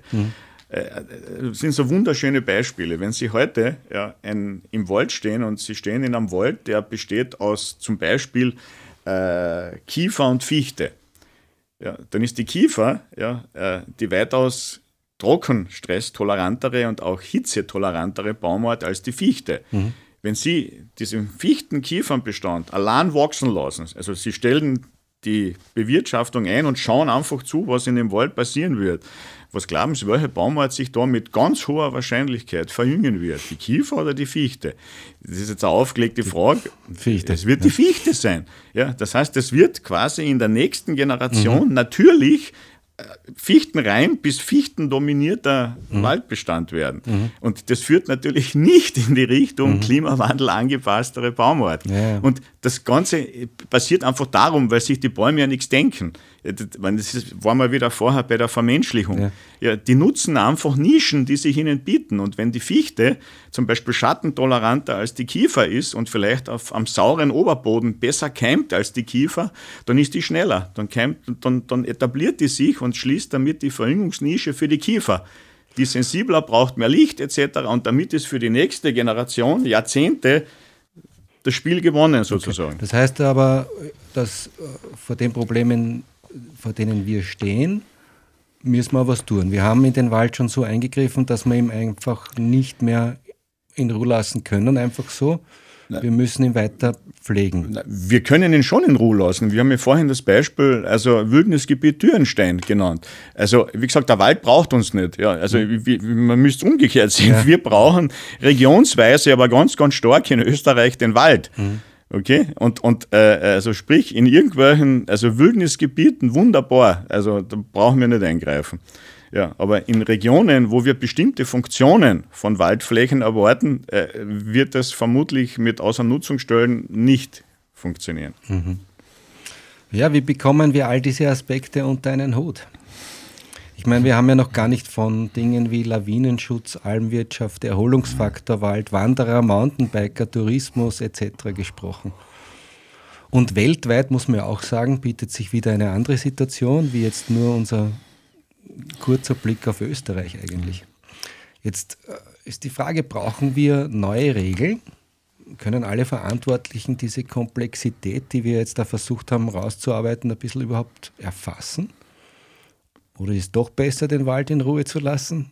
Das sind so wunderschöne Beispiele. Wenn Sie heute im Wald stehen und Sie stehen in einem Wald, der besteht aus zum Beispiel Kiefer und Fichte. Ja, dann ist die Kiefer die weitaus trockenstresstolerantere und auch hitzetolerantere Baumart als die Fichte. Mhm. Wenn Sie diesen Fichten-Kiefernbestand allein wachsen lassen, also Sie stellen die Bewirtschaftung ein und schauen einfach zu, was in dem Wald passieren wird. Was glauben Sie, welche Baumart sich da mit ganz hoher Wahrscheinlichkeit verjüngen wird? Die Kiefer oder die Fichte? Das ist jetzt eine aufgelegte Frage. Fichte. Es wird die Fichte sein. Ja, das heißt, es wird quasi in der nächsten Generation natürlich fichtenrein bis fichtendominierter Waldbestand werden. Mhm. Und das führt natürlich nicht in die Richtung Klimawandel angepasstere Baumarten. Ja. Und das Ganze passiert einfach darum, weil sich die Bäume ja nichts denken. Das war mal wieder vorher bei der Vermenschlichung. Ja. Ja, die nutzen einfach Nischen, die sich ihnen bieten. Und wenn die Fichte zum Beispiel schattentoleranter als die Kiefer ist und vielleicht am sauren Oberboden besser keimt als die Kiefer, dann ist die schneller. Dann etabliert die sich und schließt damit die Verjüngungsnische für die Kiefer. Die sensibler, braucht mehr Licht etc. Und damit ist für die nächste Generation Jahrzehnte das Spiel gewonnen sozusagen. Okay. Das heißt aber, dass vor den Problemen, vor denen wir stehen, müssen wir was tun. Wir haben in den Wald schon so eingegriffen, dass wir ihn einfach nicht mehr in Ruhe lassen können, einfach so. Wir müssen ihn weiter pflegen. Wir können ihn schon in Ruhe lassen. Wir haben ja vorhin das Beispiel, also Wildnisgebiet Dürrenstein genannt. Also wie gesagt, der Wald braucht uns nicht. Ja, also man müsste umgekehrt sehen. Ja. Wir brauchen regionsweise, aber ganz, ganz stark in Österreich den Wald. Okay? Also sprich, in irgendwelchen Wildnisgebieten wunderbar. Also da brauchen wir nicht eingreifen. Ja, aber in Regionen, wo wir bestimmte Funktionen von Waldflächen erwarten, wird das vermutlich mit Außernutzungsstellen nicht funktionieren. Mhm. Ja, wie bekommen wir all diese Aspekte unter einen Hut? Ich meine, wir haben ja noch gar nicht von Dingen wie Lawinenschutz, Almwirtschaft, Erholungsfaktor Wald, Wanderer, Mountainbiker, Tourismus etc. gesprochen. Und weltweit, muss man ja auch sagen, bietet sich wieder eine andere Situation, wie jetzt nur unser kurzer Blick auf Österreich eigentlich. Jetzt ist die Frage, brauchen wir neue Regeln? Können alle Verantwortlichen diese Komplexität, die wir jetzt da versucht haben rauszuarbeiten, ein bisschen überhaupt erfassen? Oder ist es doch besser, den Wald in Ruhe zu lassen?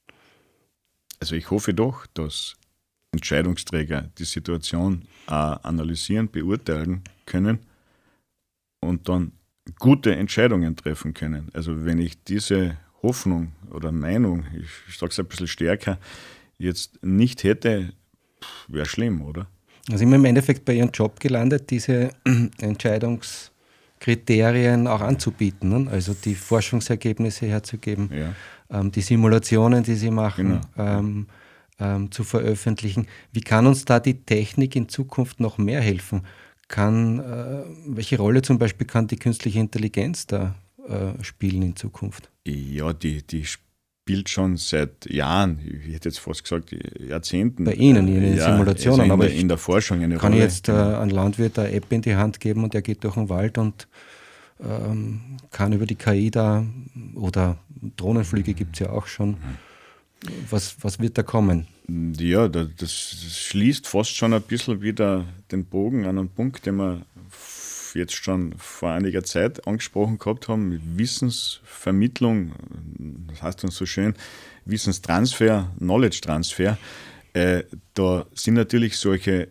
Also ich hoffe doch, dass Entscheidungsträger die Situation analysieren, beurteilen können und dann gute Entscheidungen treffen können. Also wenn ich diese Hoffnung oder Meinung, ich sage es ein bisschen stärker, jetzt nicht hätte, wäre schlimm, oder? Also sind wir im Endeffekt bei Ihrem Job gelandet, diese Entscheidungskriterien auch anzubieten, ne? Also die Forschungsergebnisse herzugeben, die Simulationen, die Sie machen, zu veröffentlichen. Wie kann uns da die Technik in Zukunft noch mehr helfen? Welche Rolle zum Beispiel kann die künstliche Intelligenz da spielen in Zukunft? Ja, die spielt schon seit Jahren, ich hätte jetzt fast gesagt Jahrzehnten. Bei Ihnen, in den Simulationen, also in der Forschung eine kann Rolle. Ich jetzt einem Landwirt eine App in die Hand geben und der geht durch den Wald und kann über die KI da, oder Drohnenflüge gibt es ja auch schon. Was wird da kommen? Ja, das schließt fast schon ein bisschen wieder den Bogen an einen Punkt, den wir jetzt schon vor einiger Zeit angesprochen gehabt haben, Wissensvermittlung, das heißt uns so schön, Wissenstransfer, Knowledge Transfer. Da sind natürlich solche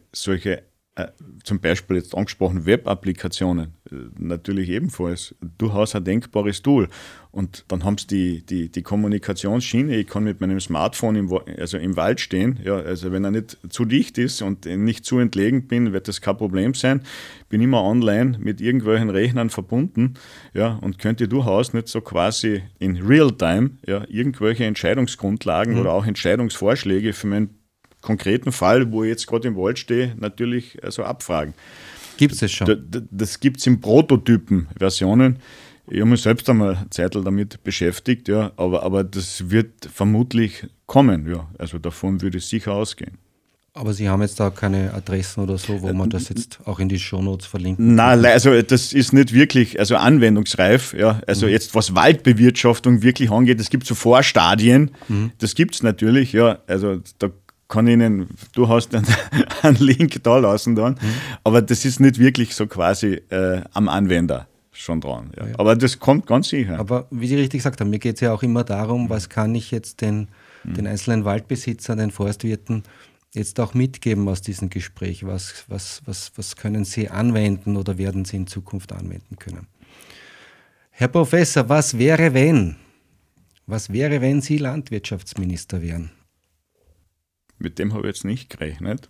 zum Beispiel jetzt angesprochen Web-Applikationen natürlich ebenfalls durchaus ein denkbares Tool. Und dann haben sie die Kommunikationsschiene, ich kann mit meinem Smartphone im Wald stehen, ja, also wenn er nicht zu dicht ist und nicht zu entlegen bin, wird das kein Problem sein. Bin immer online mit irgendwelchen Rechnern verbunden, ja, und könnte durchaus nicht so quasi in Real-Time irgendwelche Entscheidungsgrundlagen oder auch Entscheidungsvorschläge für meinen konkreten Fall, wo ich jetzt gerade im Wald stehe, natürlich abfragen. Gibt es das schon? Das gibt es in Prototypen-Versionen. Ich habe mich selbst einmal eine Zeit damit beschäftigt, ja, aber das wird vermutlich kommen. Ja. Also davon würde ich sicher ausgehen. Aber Sie haben jetzt da keine Adressen oder so, wo man das jetzt auch in die Shownotes verlinken kann? Nein, also das ist nicht wirklich anwendungsreif. Ja. Also jetzt, was Waldbewirtschaftung wirklich angeht, es gibt so Vorstadien, das gibt es natürlich. Ja. Also da kann ich Ihnen durchaus einen Link da lassen dann. Aber das ist nicht wirklich so quasi am Anwender schon dran. Ja. Ja. Aber das kommt ganz sicher. Aber wie Sie richtig gesagt haben, mir geht es ja auch immer darum, was kann ich jetzt den einzelnen Waldbesitzern, den Forstwirten jetzt auch mitgeben aus diesem Gespräch? Was können Sie anwenden oder werden Sie in Zukunft anwenden können? Herr Professor, was wäre, wenn Sie Landwirtschaftsminister wären? Mit dem habe ich jetzt nicht gerechnet.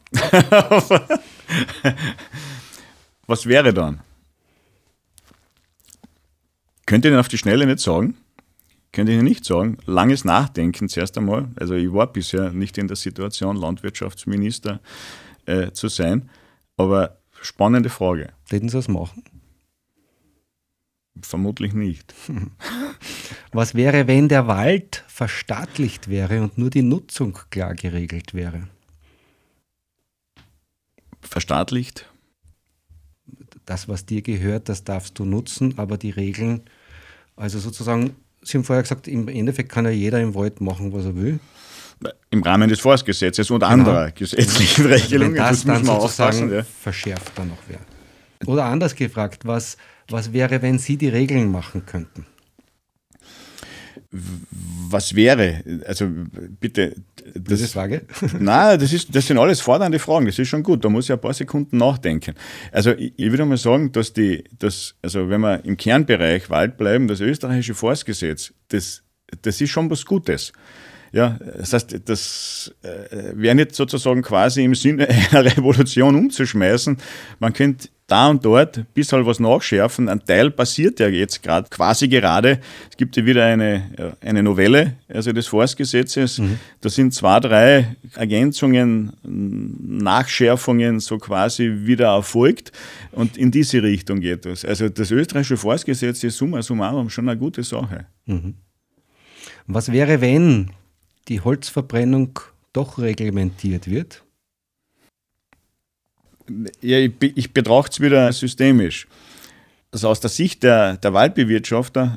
Was wäre dann? Könnt ihr denn auf die Schnelle nicht sagen? Könnte ich Ihnen nicht sagen. Langes Nachdenken zuerst einmal. Also ich war bisher nicht in der Situation, Landwirtschaftsminister zu sein. Aber spannende Frage. Täten Sie das machen? Vermutlich nicht. Was wäre, wenn der Wald verstaatlicht wäre und nur die Nutzung klar geregelt wäre? Verstaatlicht? Das, was dir gehört, das darfst du nutzen, aber die Regeln, also sozusagen, Sie haben vorher gesagt, im Endeffekt kann ja jeder im Wald machen, was er will. Im Rahmen des Forstgesetzes und anderer gesetzlichen Regelungen. Wenn das dann sozusagen verschärfter noch wäre. Oder anders gefragt, was wäre, wenn Sie die Regeln machen könnten? Was wäre? Also bitte. Diese Frage? Nein, das sind alles fordernde Fragen. Das ist schon gut. Da muss ich ein paar Sekunden nachdenken. Also ich würde mal sagen, dass wenn wir im Kernbereich Wald bleiben, das österreichische Forstgesetz, das ist schon was Gutes. Ja, das heißt, das wäre nicht sozusagen quasi im Sinne einer Revolution umzuschmeißen. Man könnte da und dort ein bisschen was nachschärfen. Ein Teil passiert ja jetzt quasi gerade. Es gibt ja wieder eine Novelle, also des Forstgesetzes. Da sind 2, 3 Ergänzungen, Nachschärfungen so quasi wieder erfolgt. Und in diese Richtung geht das. Also das österreichische Forstgesetz ist summa summarum schon eine gute Sache. Was wäre, wenn die Holzverbrennung doch reglementiert wird? Ja, ich betrachte es wieder systemisch. Also aus der Sicht der Waldbewirtschafter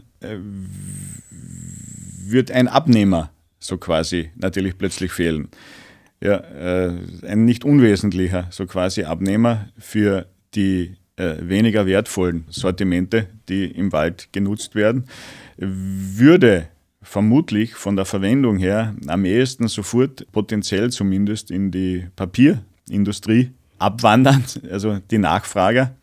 wird ein Abnehmer so quasi natürlich plötzlich fehlen. Ja, ein nicht unwesentlicher so quasi Abnehmer für die weniger wertvollen Sortimente, die im Wald genutzt werden, würde vermutlich von der Verwendung her am ehesten sofort potenziell zumindest in die Papierindustrie abwandern, also die Nachfrager.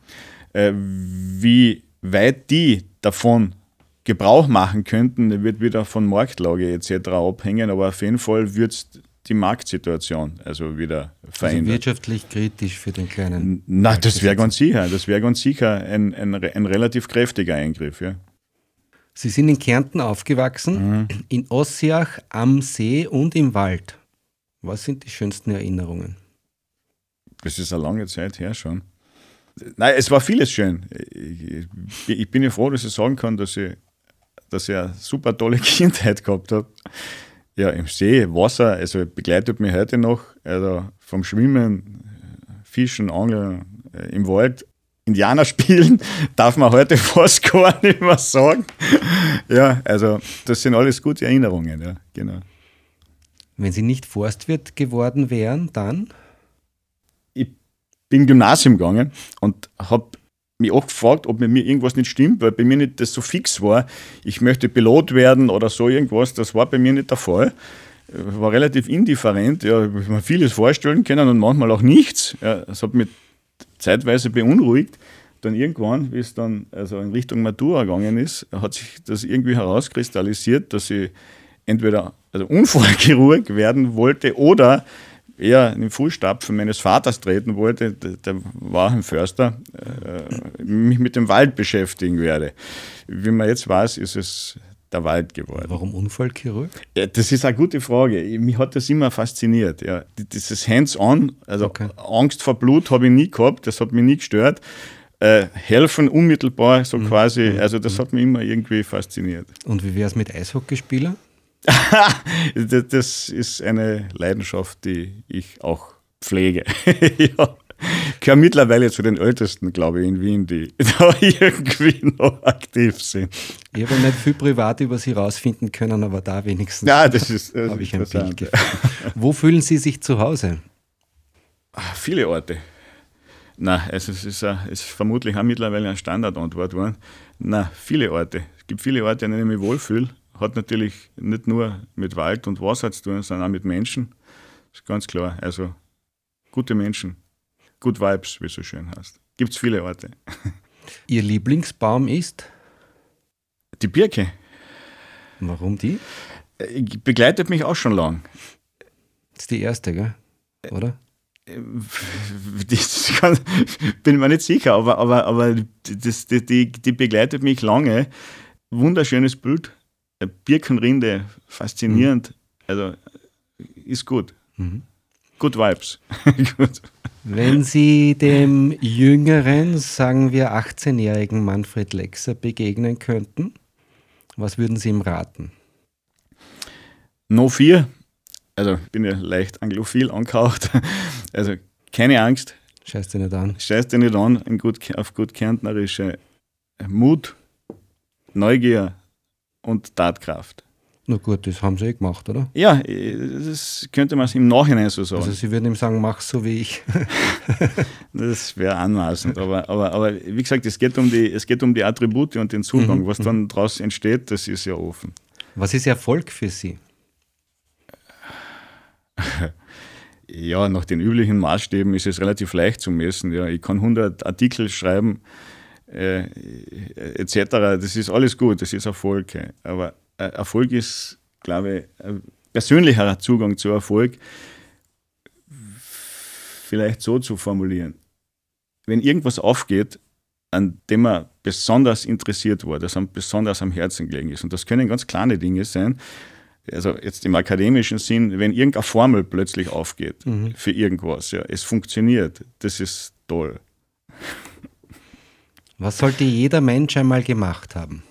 Wie weit die davon Gebrauch machen könnten, wird wieder von Marktlage etc. abhängen, aber auf jeden Fall wird es die Marktsituation also wieder verändern. Also wirtschaftlich kritisch für den kleinen... Na, das wäre ganz sicher ein relativ kräftiger Eingriff, ja. Sie sind in Kärnten aufgewachsen, in Ossiach, am See und im Wald. Was sind die schönsten Erinnerungen? Das ist eine lange Zeit her schon. Nein, es war vieles schön. Ich bin ja froh, dass ich sagen kann, dass ich eine super tolle Kindheit gehabt habe. Ja, im See, Wasser, also begleitet mich heute noch. Also vom Schwimmen, Fischen, Angeln, im Wald. Indianer spielen, darf man heute fast gar nicht mehr sagen. Ja, also das sind alles gute Erinnerungen, ja, genau. Wenn Sie nicht Forstwirt geworden wären, dann? Ich bin Gymnasium gegangen und habe mich auch gefragt, ob mit mir irgendwas nicht stimmt, weil bei mir nicht das so fix war, ich möchte Pilot werden oder so irgendwas, das war bei mir nicht der Fall. War relativ indifferent, ja, ich habe mir vieles vorstellen können und manchmal auch nichts. Ja, das hat mich zeitweise beunruhigt. Dann irgendwann, wie es dann also in Richtung Matura gegangen ist, hat sich das irgendwie herauskristallisiert, dass ich entweder Unfallchirurg werden wollte oder eher in den Fußstapfen meines Vaters treten wollte, der war ein Förster, mich mit dem Wald beschäftigen werde. Wie man jetzt weiß, ist es der Wald geworden. Warum Unfallchirurg? Ja, das ist eine gute Frage. Mich hat das immer fasziniert. Ja. Dieses Hands-on, also okay. Angst vor Blut habe ich nie gehabt, das hat mich nie gestört. Helfen unmittelbar, so quasi, also das hat mich immer irgendwie fasziniert. Und wie wäre es mit Eishockeyspielern? Das ist eine Leidenschaft, die ich auch pflege. Ja. Ich gehöre mittlerweile zu den Ältesten, glaube ich, in Wien, die da irgendwie noch aktiv sind. Ich habe nicht viel privat über Sie rausfinden können, aber da wenigstens habe ich ein Bild gefunden. Wo fühlen Sie sich zu Hause? Viele Orte. Nein, also es ist vermutlich auch mittlerweile eine Standardantwort geworden. Nein, viele Orte. Es gibt viele Orte, an denen ich mich wohlfühle. Hat natürlich nicht nur mit Wald und Wasser zu tun, sondern auch mit Menschen. Das ist ganz klar. Also gute Menschen. Good Vibes, wie es so schön heißt. Gibt es viele Orte. Ihr Lieblingsbaum ist? Die Birke. Warum die? Begleitet mich auch schon lang. Das ist die erste, gell? Oder? Bin mir nicht sicher, aber die begleitet mich lange. Wunderschönes Bild. Birkenrinde, faszinierend. Also ist gut. Good Vibes. Gut. Wenn Sie dem jüngeren, sagen wir 18-jährigen Manfred Lexer begegnen könnten, was würden Sie ihm raten? No 4, also ich bin ja leicht anglophil angehaucht, also keine Angst. Scheiß dir nicht an. Scheiß dir nicht an, auf gut kärntnerische Mut, Neugier und Tatkraft. Na gut, das haben Sie eh gemacht, oder? Ja, das könnte man im Nachhinein so sagen. Also Sie würden ihm sagen, mach so wie ich. Das wäre anmaßend, aber wie gesagt, es geht um die Attribute und den Zugang. Was dann daraus entsteht, das ist ja offen. Was ist Erfolg für Sie? Ja, nach den üblichen Maßstäben ist es relativ leicht zu messen. Ja, ich kann 100 Artikel schreiben, etc. Das ist alles gut, das ist Erfolg. Aber Erfolg ist, glaube ich, ein persönlicher Zugang zu Erfolg, vielleicht so zu formulieren. Wenn irgendwas aufgeht, an dem man besonders interessiert war, das einem besonders am Herzen gelegen ist, und das können ganz kleine Dinge sein, also jetzt im akademischen Sinn, wenn irgendeine Formel plötzlich aufgeht für irgendwas, ja, es funktioniert, das ist toll. Was sollte jeder Mensch einmal gemacht haben?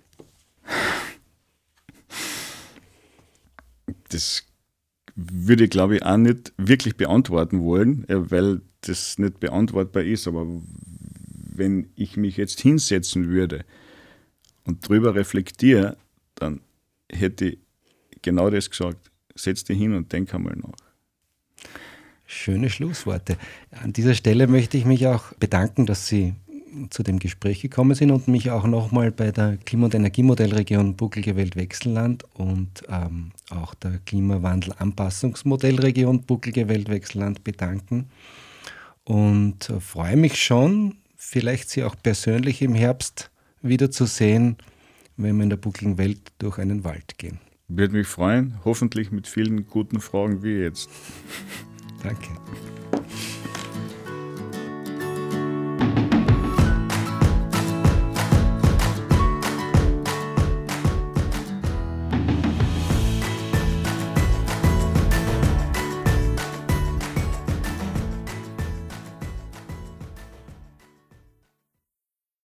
Das würde ich, glaube ich, auch nicht wirklich beantworten wollen, weil das nicht beantwortbar ist. Aber wenn ich mich jetzt hinsetzen würde und drüber reflektiere, dann hätte ich genau das gesagt. Setz dich hin und denk einmal nach. Schöne Schlussworte. An dieser Stelle möchte ich mich auch bedanken, dass Sie zu dem Gespräch gekommen sind und mich auch nochmal bei der Klima- und Energiemodellregion Buckelgewelt-Wechselland und auch der Klimawandel-Anpassungsmodellregion Buckelgewelt-Wechselland bedanken und freue mich schon, vielleicht Sie auch persönlich im Herbst wiederzusehen, wenn wir in der buckligen Welt durch einen Wald gehen. Würde mich freuen, hoffentlich mit vielen guten Fragen wie jetzt. Danke.